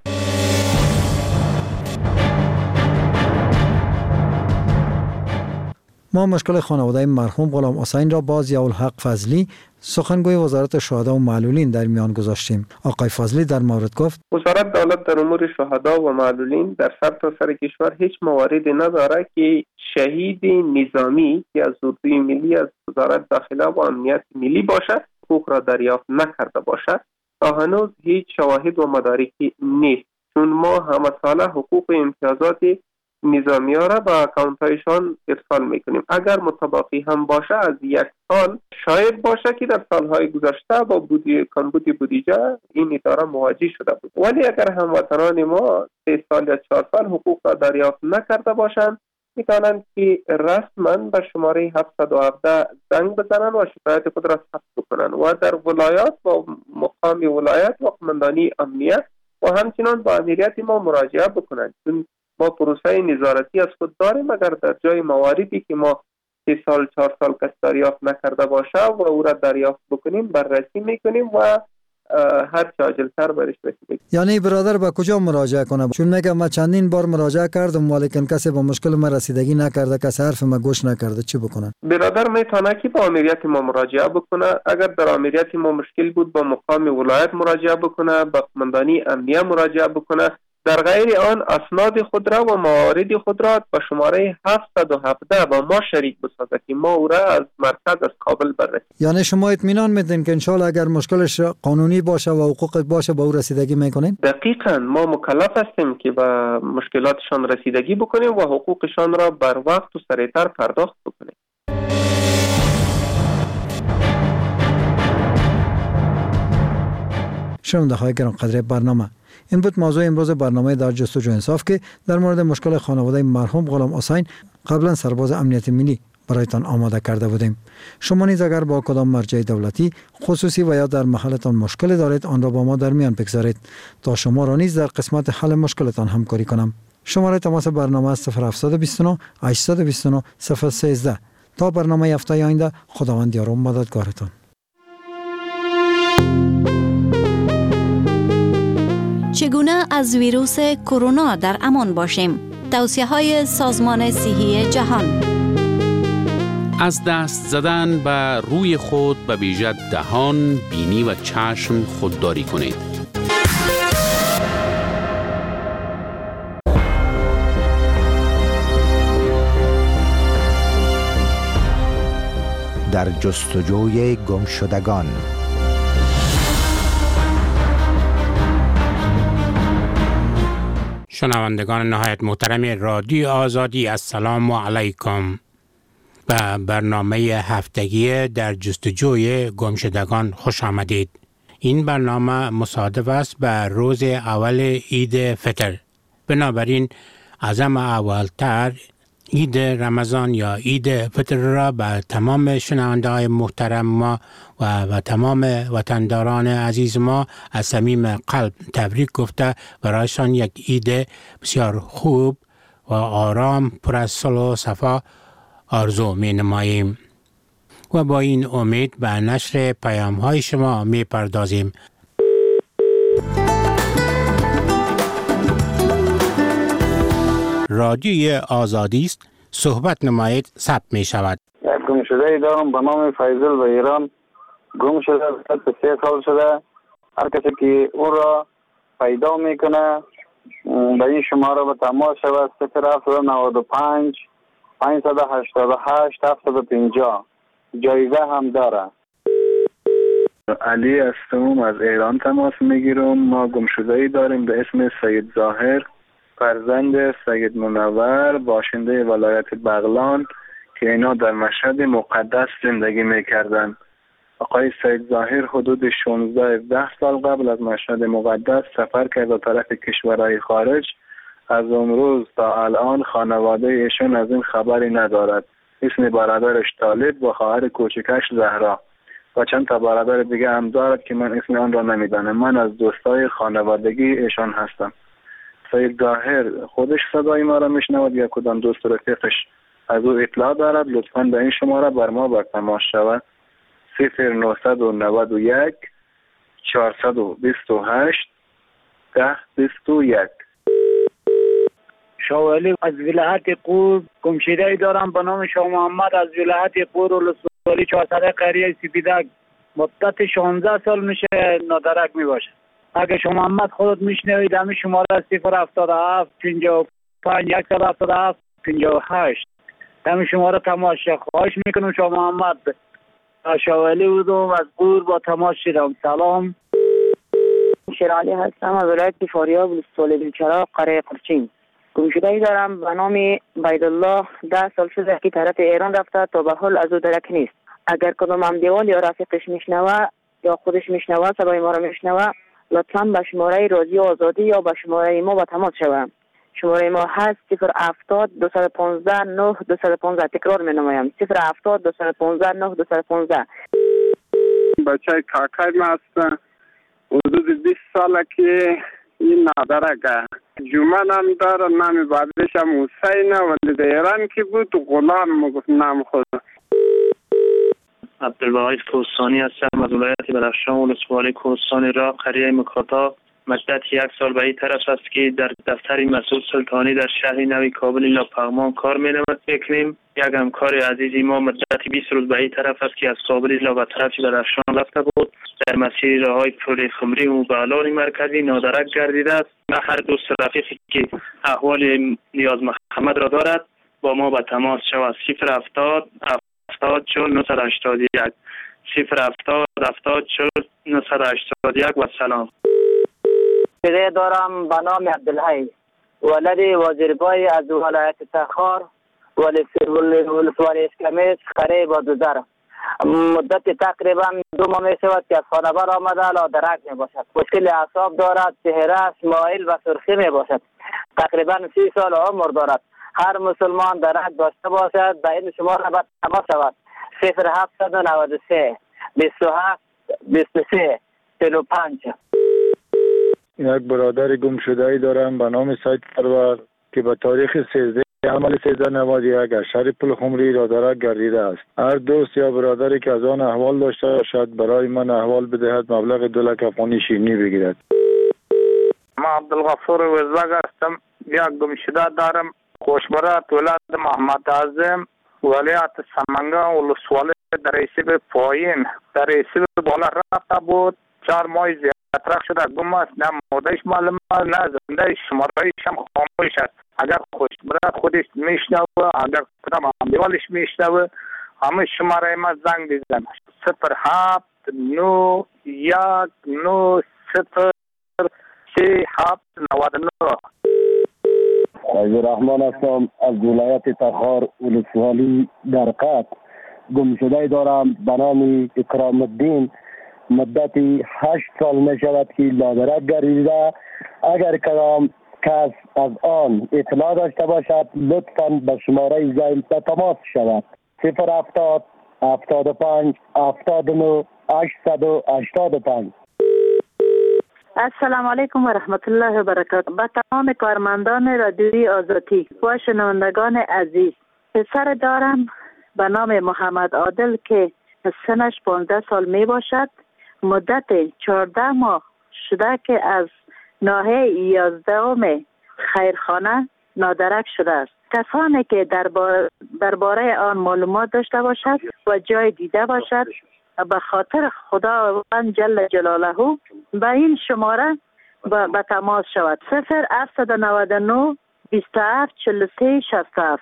ما مشکل خانواده مرحوم غلام حسین را با ضیاءالحق فضلی سخنگوی وزارت شهدا و معلولین در میان گذاشتیم. آقای فضلی در مورد گفت وزارت دولت در امور شهدا و معلولین در سرتاسر کشور هیچ مواردی نداره که شهید نظامی که از اردوی ملی از وزارت داخله و امنیت ملی باشد حقوق را دریافت نکرده باشد. تا هنوز هیچ شواهد و مدارکی نیست، چون ما همه ساله حقوق و امتیازات نظامی ها را با اکانت هایشان ارسال میکنیم. اگر متباقی هم باشه از 1 سال شاید باشه که در سالهای گذشته با کمبود بودجه این اداره مواجه شده بود، ولی اگر هموطنان ما 3 سال یا 4 سال حقوق را دریافت نکرده باشند میتونند که رسما به شماره 717 زنگ بزنند و شکایت خود را ثبت کنند و در ولایات با مقام ولایت و قماندانی امنیت و همچنان با امیریت ما مراجعه بکنند. ما پروسه نظارتی از خود داریم. اگر در جای مواردی که ما 3 سال 4 سال کس دریافت نکرده باشه و او را دریافت بکنیم بررسی میکنیم و هر چه عاجل‌تر برش رسیدیم. یعنی برادر به کجا مراجعه کنه؟ چون میگم من چندین بار مراجعه کردم ولیکن کسی با مشکل ما رسیدگی نکرده، کسی حرف ما گوش نکرده، چی بکنه؟ برادر میتونه که با امریت ما مراجعه بکنه. اگر در امریت ما مشکل بود با مقام ولایت مراجعه بکنه، با قماندانی امنیه مراجعه بکنه. در غیر آن اسناد خود را و موارد خود را به شماره 717 با ما شریک بسازد که ما او را از مرکز از کابل بررسی. یعنی شما اطمینان میدین که انشالله اگر مشکلش قانونی باشه و حقوق باشه با او رسیدگی میکنین؟ دقیقاً ما مکلف هستیم که به مشکلاتشان رسیدگی بکنیم و حقوقشان را بر وقت و سریعتر پرداخت بکنیم. شنونده های گرانقدر برنامه، این بود موضوع امروز برنامه در جستجو انصاف که در مورد مشکل خانواده مرحوم غلام حسین قبلا سرباز امنیت ملی برایتان آماده کرده بودیم. شما نیز اگر با کدام مرجع دولتی خصوصی و یا در محلتان مشکل دارید آن را با ما در میان بگذارید تا شما را نیز در قسمت حل مشکلتان همکاری کنم. شماره تماس برنامه است 0729 829 013. تا برنامه هفته آینده، خداوند یار و مددگارتان. چگونه از ویروس کرونا در امان باشیم؟ توصیه‌های سازمان صحی جهان. از دست زدن به روی خود به ویژه دهان، بینی و چشم خودداری کنید. در جستجوی گمشدگان. شنوندگان نهایت محترم رادیو آزادی، السلام علیکم. به برنامه هفتگی در جستجوی گمشدگان خوش آمدید. این برنامه مصادف است به روز اول عید فطر. بنابراین از همه اولتر عید رمضان یا عید فطر را به تمام شنونده های محترم ما و تمام وطنداران عزیز ما از صمیم قلب تبریک گفته برایشان یک عید بسیار خوب و آرام پر از صلح و صفا آرزو می نماییم و با این امید به نشر پیام های شما می پردازیم. رادیوی آزادی است، صحبت نمایید، ثبت می شود. یک گمشده دارم به نام فیضل و ایران. گم شده 3 سال شده. هر کسی که او را پیدا میکنه به این شماره به تماس شود 0795 588 750. جایزه هم داره. علی هستم، از ایران تماس میگیرم. ما گمشده‌ای داریم به اسم سید ظاهر، فرزند سید منور، باشنده ولایت بغلان که اینا در مشهد مقدس زندگی میکردن. آقای سید ظاهر حدود 16-17 سال قبل از مشهد مقدس سفر کرد به طرف کشورهای خارج. از امروز تا الان خانواده ایشون از این خبری ندارد. اسم برادرش طالب و خواهر کوچکش زهرا و چند تا برادر دیگه هم دارد که من اسم آن را نمیدانم. من از دوستای خانوادگی ایشان هستم. سید ظاهر خودش صدای ما را میشنود یا کدام دوست رفیقش از او اطلاع دارد، لطفاً به این شماره بر ما بر تماس شود. 0991 428 1021. شاولی از ولایت قور گمشده‌ای دارم به نام شاه محمد از ولایت قور ولسوالی 400 قریه سپیدک. مدت 16 سال میشه نادرک میباشه. اگه شما محمد خودت میشنوید همین شماره 077 55 177 58 همین شماره تماس شد. خواهش میکنم شما محمد. شاولی بودم از قور با تماس شدم. سلام. شیرعلی هستم از ولایت فاریاب ولسوالی بیچرا قریه قرچین. گمشده‌ای دارم به نام بایدالله. 10 سال شده که طرف ایران رفته تا به حال از او درک نیست. اگر کدام هم دیوال یا رفیقش میشنوه یا خودش میشنوه صدای ما رو میشنوه لطفاً به شماره رادیو آزادی یا به شماره ما با تماس شوم. شماره ما هست 070 215 9 215. تکرار می نمایم 070 215 9 215. بچه کاکای ما هستن. حدود 20 ساله که این نادرکه. جمعه نام داره، نام بعدش هم حسینه ولی در ایران که بود غلام مگفت نام خود. عبدالواحد کوهستانی هستم از ولایت بدخشان ولسوالی کوهستانی را قریه مکاتا. مدت 1 سال به این طرف است که در دفتر مسعود سلطانی در شهر نوی کابل لاپغمان کار میکنیم. یک همکار عزیزی ما مدت 20 روز به این طرف است که از کابل لا به طرف بدخشان رفته بود. در مسیر راههای پل خمری و بالان مرکزی نادرک گردیده است. و هر دوست رفیقی که احوال نیاز محمد را دارد با ما به تماس شود 070 70 981 070 70 981 و سلام. پدر دارم به نام عبدالحی ولد وزیربای از ولایت تخار ولسوالی اسکمیس قریه بادوزر. مدت تقریبا 2 ماه می شود که از خانه بر آمده لا درک می باشد. مشکل اعصاب دارد، چهره مایل و سرخی می باشد. تقریبا 30 سال عمر دارد. هر مسلمان درک داشته باشد به این شماره باید تماس شود 0793 27 23 45. یک برادر گمشده‌ای دارم به نام سید پرور که به تاریخ 13 عمل 1391 از شهر پل خمری نادرک گردیده است. هر دوست یا برادری که از آن احوال داشته باشد برای من احوال بدهد مبلغ 2 لک افغانی شیرینی بگیرد. ما عبدالغفور وزلق هستم. یک گمشده دارم خوشبرات ولایت محمد اعظم ولایت سمنگان ولسوالی در ریسیب پایین در ریسیب بالا رفته بود. 4 ماه زیادتر شده گم است. نه مودش معلوم است نه زنده شمارهایش هم خاموش است. اگر خوشبرات خودش میشنوه اگر کدام دیوالش میشنوه همه شماره ما زنگ بزن 07 91 90 37 99. فیض الرحمن هستم از ولایت تخار ولسوالی در قط. گمشده دارم به نام اکرام الدین. مدتی 8 سال می شود که لادرک گردیده. اگر کدام کس از آن اطلاع داشته باشد لطفاً به شماره زنگ به تماس شود. 070 75 79 885. السلام علیکم و رحمت الله و برکاته. به تمام کارمندان رادیوی آزادی و شنوندگان عزیز، پسر دارم به نام محمد عادل که سنش 15 سال می باشد. مدت 14 ماه شده که از ناحیه 11 خیرخانه نادرک شده است. کسانی که درباره آن معلومات داشته باشد و جای دیده باشد به خاطر خداوند جل جلاله به این شماره به تماس شود. 0799 27 43 67.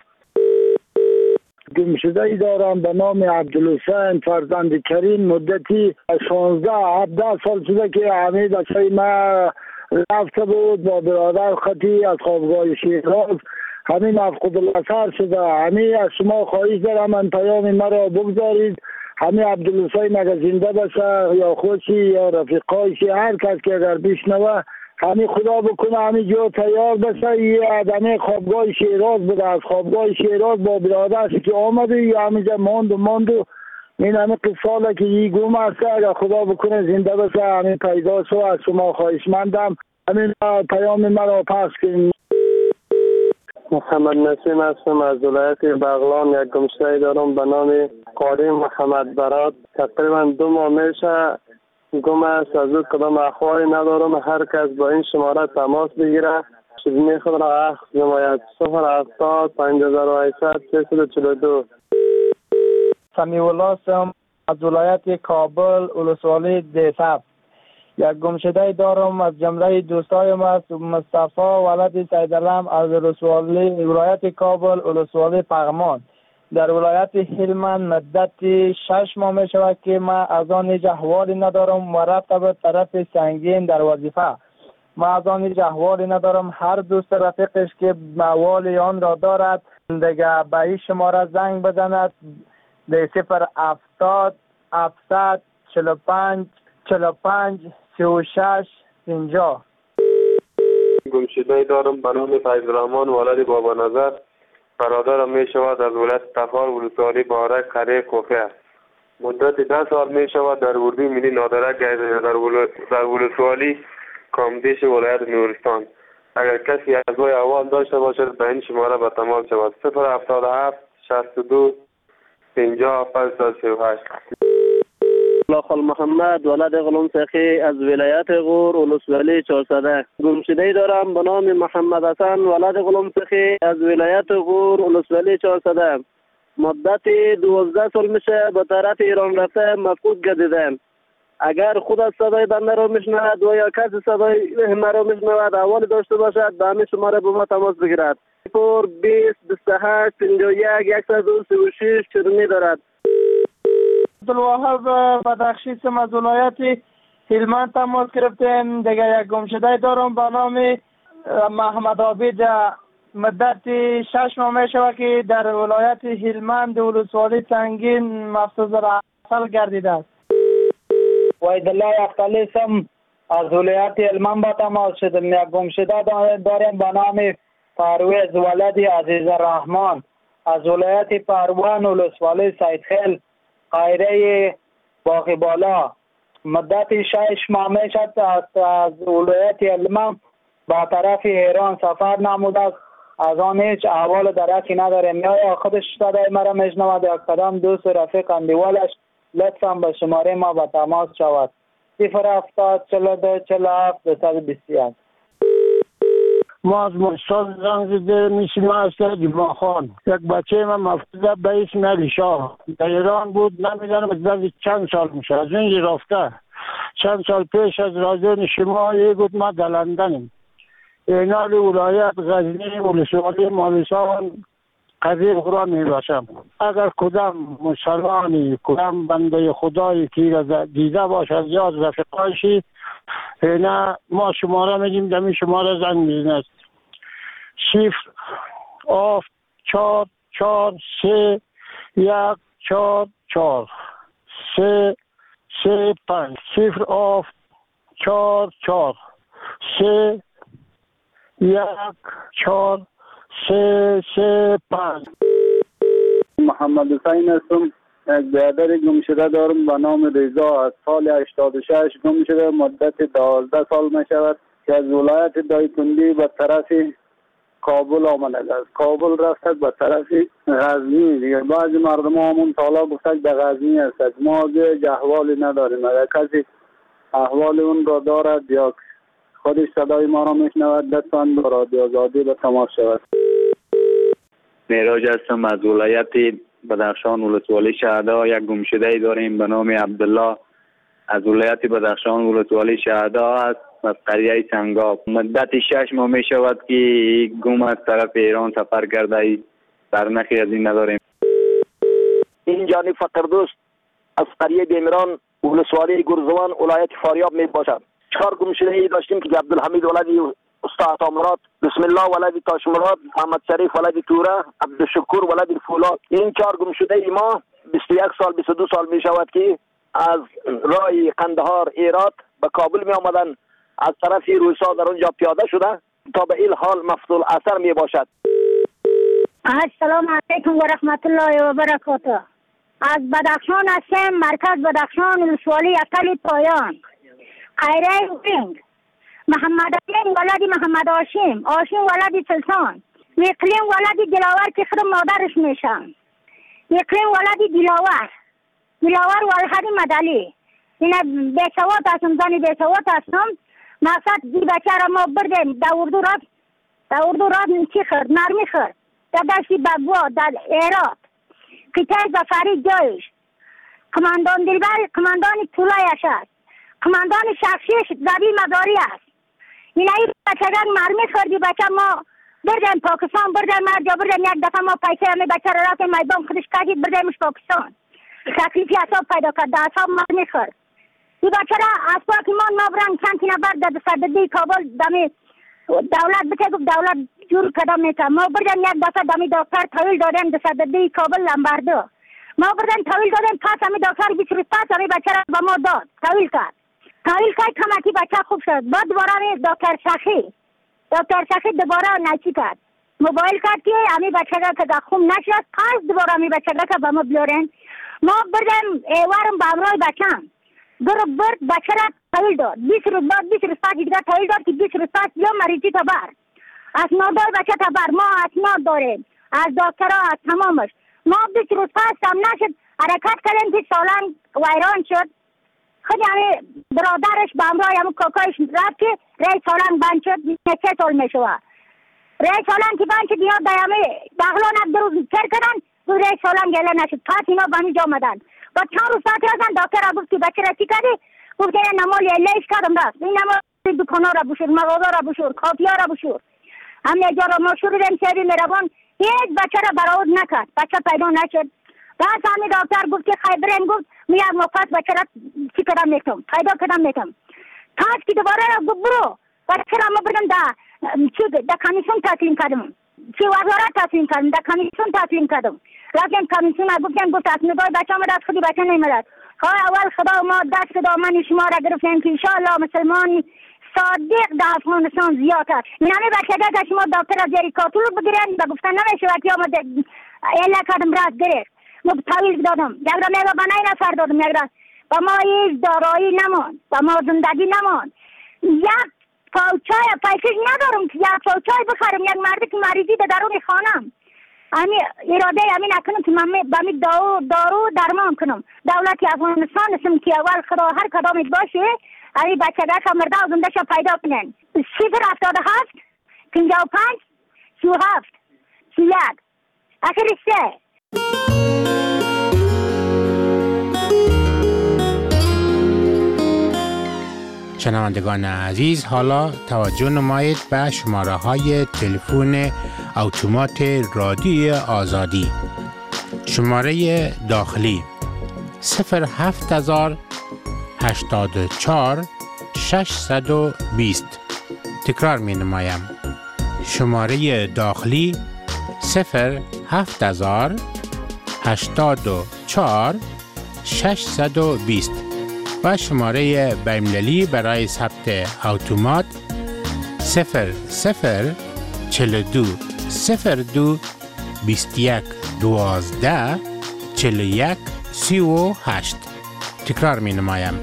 گمشده ای دارم به نام عبدالحسین فرزند کریم. مدتی 16-17 سال شده که همه بچه ما رفته بود با برادر خطی از خوابگاه شیراز. همین مفقود الاثر شده. همین از شما خواهش دارم من پیام مرا بگذارید. همین عبدالحسین اگر زنده باشه یا خودشی یا رفیقایشی، هر کس که اگر بشنوه همین خدا بکنه همین جو تیار بشه. یه آدمی خوابگاه شیراز بوده، از خوابگاه شیراز با برادرش که آمده یا همینجا ماند و این همه قصاله که یه گم هسته. اگر خدا بکنه زنده بشه همین پیدا شو. از شما خواهشمندم همین پیام مرا پخش کنید. محمد نسیم هستم از ولایت بغلان. یک گمشده دارم به نام قاری محمد برات. تقریبا 2 ماه میشه گم است. از او کدام اخباری ندارم. هر کس با این شماره تماس بگیره چیزی خود را اخذ نماید. 070 5800 342. سمیع الله هستم از ولایت کابل ولسوالی دیساب. یک گمشده دارم از جمله دوستای ما مصطفی ولد سیدالم از ولایت کابل ولسوالی پغمان. در ولایت هلمند مدت 6 ماه می شود که ما از آن هیچ احوالی ندارم و رفته به طرف سنگین در وظیفه. ما از آن هیچ احوالی ندارم. هر دوست رفیقش که احوال آن را دارد دیگه به این شماره زنگ بزند. 070 700 45 45 36 50. گمشده دارم به نام فیض الرحمن ولد بابا نظر. برادرم می شود از ولایت تخار ولسوالی بارک قریه کوفه. مدت 10 سال می شود در اردوی ملی نادرک در ولسوالی کامدیش ولایت نورستان. اگر کسی از وی احوال داشته باشد به این شماره به تماس شود. 077 62 50 538. خال محمد ولد غلام سخی از ولایت غور ولسوالی 400. گمشده دارم به نام محمد حسن ولد غلام سخی از ولایت غور ولسوالی 400. مدت 12 سال میشه به طرف ایران رفته مفقود گردیدم. اگر خود از صدای بنده را میشنود و یا کسی صدای مرا میشنود احوال داشته باشد به همین شماره با ما تماس بگیرد. 20 28 51 136 چرمی دارد. عبدالوهاب بدخشی از ولایت هلمند تماس گرفتیم. دیگه یک گمشده دارم به نام محمد عابد. مدت 6 ماه می شود که در ولایت هلمند ولسوالی سنگین مفصوظ الاصل گردیده است. وحیدالله اختلی سم از ولایت هلمند با تماس شدم. یک گمشده داریم به نام پرویز ولد عزیز الرحمن از ولایت پروان ولسوالی سیدخیل قایره باقی بالا. مدت 6 ماه می شد از ولایت هلمند به طرف ایران سفر نموده است. از آن هیچ احوال درکی نداریم. یا خودش صدای مرا میشنود یا کدام دوست رفیق اندیوالش لطفا به شماره ما به تماس شود. 070 42 47 221. ما از مستاد زنگ زده میشیم از جمعه خان. یک بچه من مفقوده به اسم علی شاه در ایران بود. نمیدانم از چند سال میشه از این رفته. چند سال پیش از رادیو شما یه بود ما در لندنیم. اینال ولایت غزنی ولسوالی مالسان قریب خورا میباشم. اگر کدام مسلمانی کدام بنده خدایی که دیده باشد یا از رفقایشی نه ما شماره میگیم دمی شماره زنگ میزنید. 0 7 4 4 3 1 4 4 3 3 5 0 7 4 4 3 1 4 3 3 5. محمد حسین هستم. یک برادر گم شده دارم به نام رضا. از سال 86 گم شده، مدت 12 سال می شود که از ولایت دایکنډي به طرف کابل آمده است. کابل رفته به طرف غزنی. دیگه بعضی مردم همون تالا گفتن به غزنی است. ما دیگه احوالی نداریم. اگر کسی احوال اون را دارد یا خودش صدای ما را میشنود لطفاً به رادیو آزادی به تماس شود. معراج هستم از ولایت بدخشان ولسوالی شهدا. یک گمشده داریم به نام عبدالله از ولایت بدخشان ولسوالی شهدا است، از قریه سنگاب. مدت 6 ماه می شود که گم از طرف ایران سفر کرده، سرنخی از این نداریم. این جانب فقردوست از قریه بیمران ولسوالی گرزوان ولایت فاریاب می باشد. 4 گمشده داشتیم که عبدالحمید ولدی استاد عطامراد، بسم الله ولدی تاشمراد، محمد شریف ولدی توره، عبدالشکور ولدی فولاد. این 4 گمشده ما 21 سال 22 سال می شود که از راه قندهار ایراد به کابل می آمدن، از طرف روسا در اونجا پیاده شده تا به این حال مفصول اثر می باشد. السلام علیکم و رحمت الله و برکاته. از بدخشان هستم، مرکز بدخشان ولسوالی اقل پایان، قیره وینگ. محمد علیم ولدی محمد هاشم، هاشم ولدی سلطان، اقلیم ولدی دلاور که خود مادرش میشن، اقلیم ولدی دلاور ولدی مدلی. این بیسوات هستم، زنی بیسوات هستم. مقصد دی بچه را ما بردیم در اردو راد چی خرد؟ نرمی خرد در دشتی بگوا در ایراد قطعه زفری جایش. کماندان دلبر کماندان طولایش است، کماندان شخصیش زبی مداری است. این ای بچه را مرمی خردی بچه ما بردیم پاکستان، بردیم مرجا، بردیم یک دفعه ما پیسه همی بچه را رفتیم میدان خودش کردید بردیمش پاکستان. تکلیفی اصاب پیدا کرد، در اصاب مرمی خرد. این بچه را از پاکیمان ما برن چند تی نفر در صددی کابل دمی دولت بچه گفت دولت جور کدام میتر. ما بردیم یک دفعه دمی دکتر طویل دادیم در صددی کابل لنبردو. ما بردیم طویل دادیم، پس همی دکتر 20 روز پس همی بچه را به ما داد، طویل کرد کمکی بچه خوب شد. بعد دوباره دکتر شخی دوباره نچی کرد، موبایل کرد که همی بچه را که خوب نشد، پس دوباره همی بچه را که به ما بیارن. ما بردیم ایوارم به امرای بچم برد بچه را طویل داد. 20 روز بعد 20 روز پس دیگر طویل داد که 20 روز پس یا مریضی تبر اسناد دار بچه تبر. ما اسناد داریم از دکترها از تمامش. ما 20 روز پس هم نشد حرکت کردیم که سالن ویران شد. خیلی همه برادرش به امرای همون کاکایش رفت که رای سالن بند شد. 3 سال می شود رای سالن که بند شد. اینا در همه بغلان هم 2 روز کر کردن، دو رای سالن گله نشد. پس اینا به همین جا آمدن. با 4 روز پس رفتن دکتر را گفت که بچه را چی کردی؟ گفت این نمال لیش کردم رفت. این نمال دکانا را بشور، مغازه را بشور، کافیا را بشور. همه جا را ما شروعیم سیبی میروان. هیچ بچه را برآورد نکرد، بچه پیدا نشد. بعد همین دکتر گفت که خیبرین گفت میام مفت بچه را چی کردم میتونم پیدا کردم میتونم. پس که دوباره گفت برو بچه را ما بردم در کمیسیون تسلیم کردم، چی وزارت تسلیم کردم، در کمیسیون تسلیم کردم. رفتیم کمیسیون گفت تصمیمگاه بچه آمد، از خودی بچه نیمدد. اول خدا ما دست دامن شما را گرفتیم که انشاءالله مسلمان صادق در افغانستان زیاد است. نمی بچه که شما دکتر از زیر کاتول بگیرن و گفتن نمیشه وقتی آمد اله کردم رد گرفت. ما طویل دادم، یک را میگه به 9 نفر دادم، یک را با ما هیچ دارایی نمان، با ما زندگی نمان. یک پاوچای پیسش ندارم که یک پاوچای بخرم. یک مردی که مریضی در درون خانم امی اراده امی نکنم که من بامی دارو درمان کنم. دولت افغانستان اسم که اول خدا هر کدامت باشه امی بچه که مرده و زنده شا پیدا کنن. 077 55 37 31 آخر 3. شنوندگان عزیز، حالا توجه نمایید به شماره های تلفن اتومات رادیو آزادی. شماره داخلی 07084 620. تکرار می نمایم شماره داخلی 07000 84 620 و شماره بین‌المللی برای ثبت اتومات 0042 02 21 12 41 38. تکرار می نمایم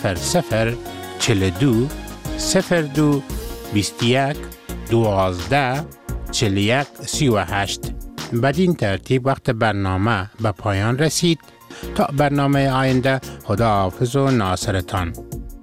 0042 02 21 12 41 38. بدین ترتیب وقت برنامه به پایان رسید. تا برنامه آینده، خداحافظ و ناصرتان.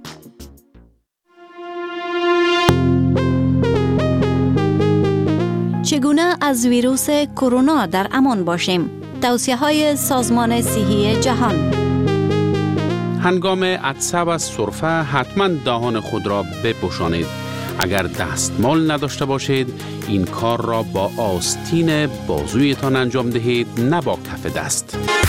چگونه از ویروس کرونا در امان باشیم؟ توصیه‌های سازمان صحی جهان. هنگام عطسه و سرفه حتما دهان خود را بپوشانید. اگر دستمال نداشته باشید، این کار را با آستین بازویتان انجام دهید، نه با کف دست.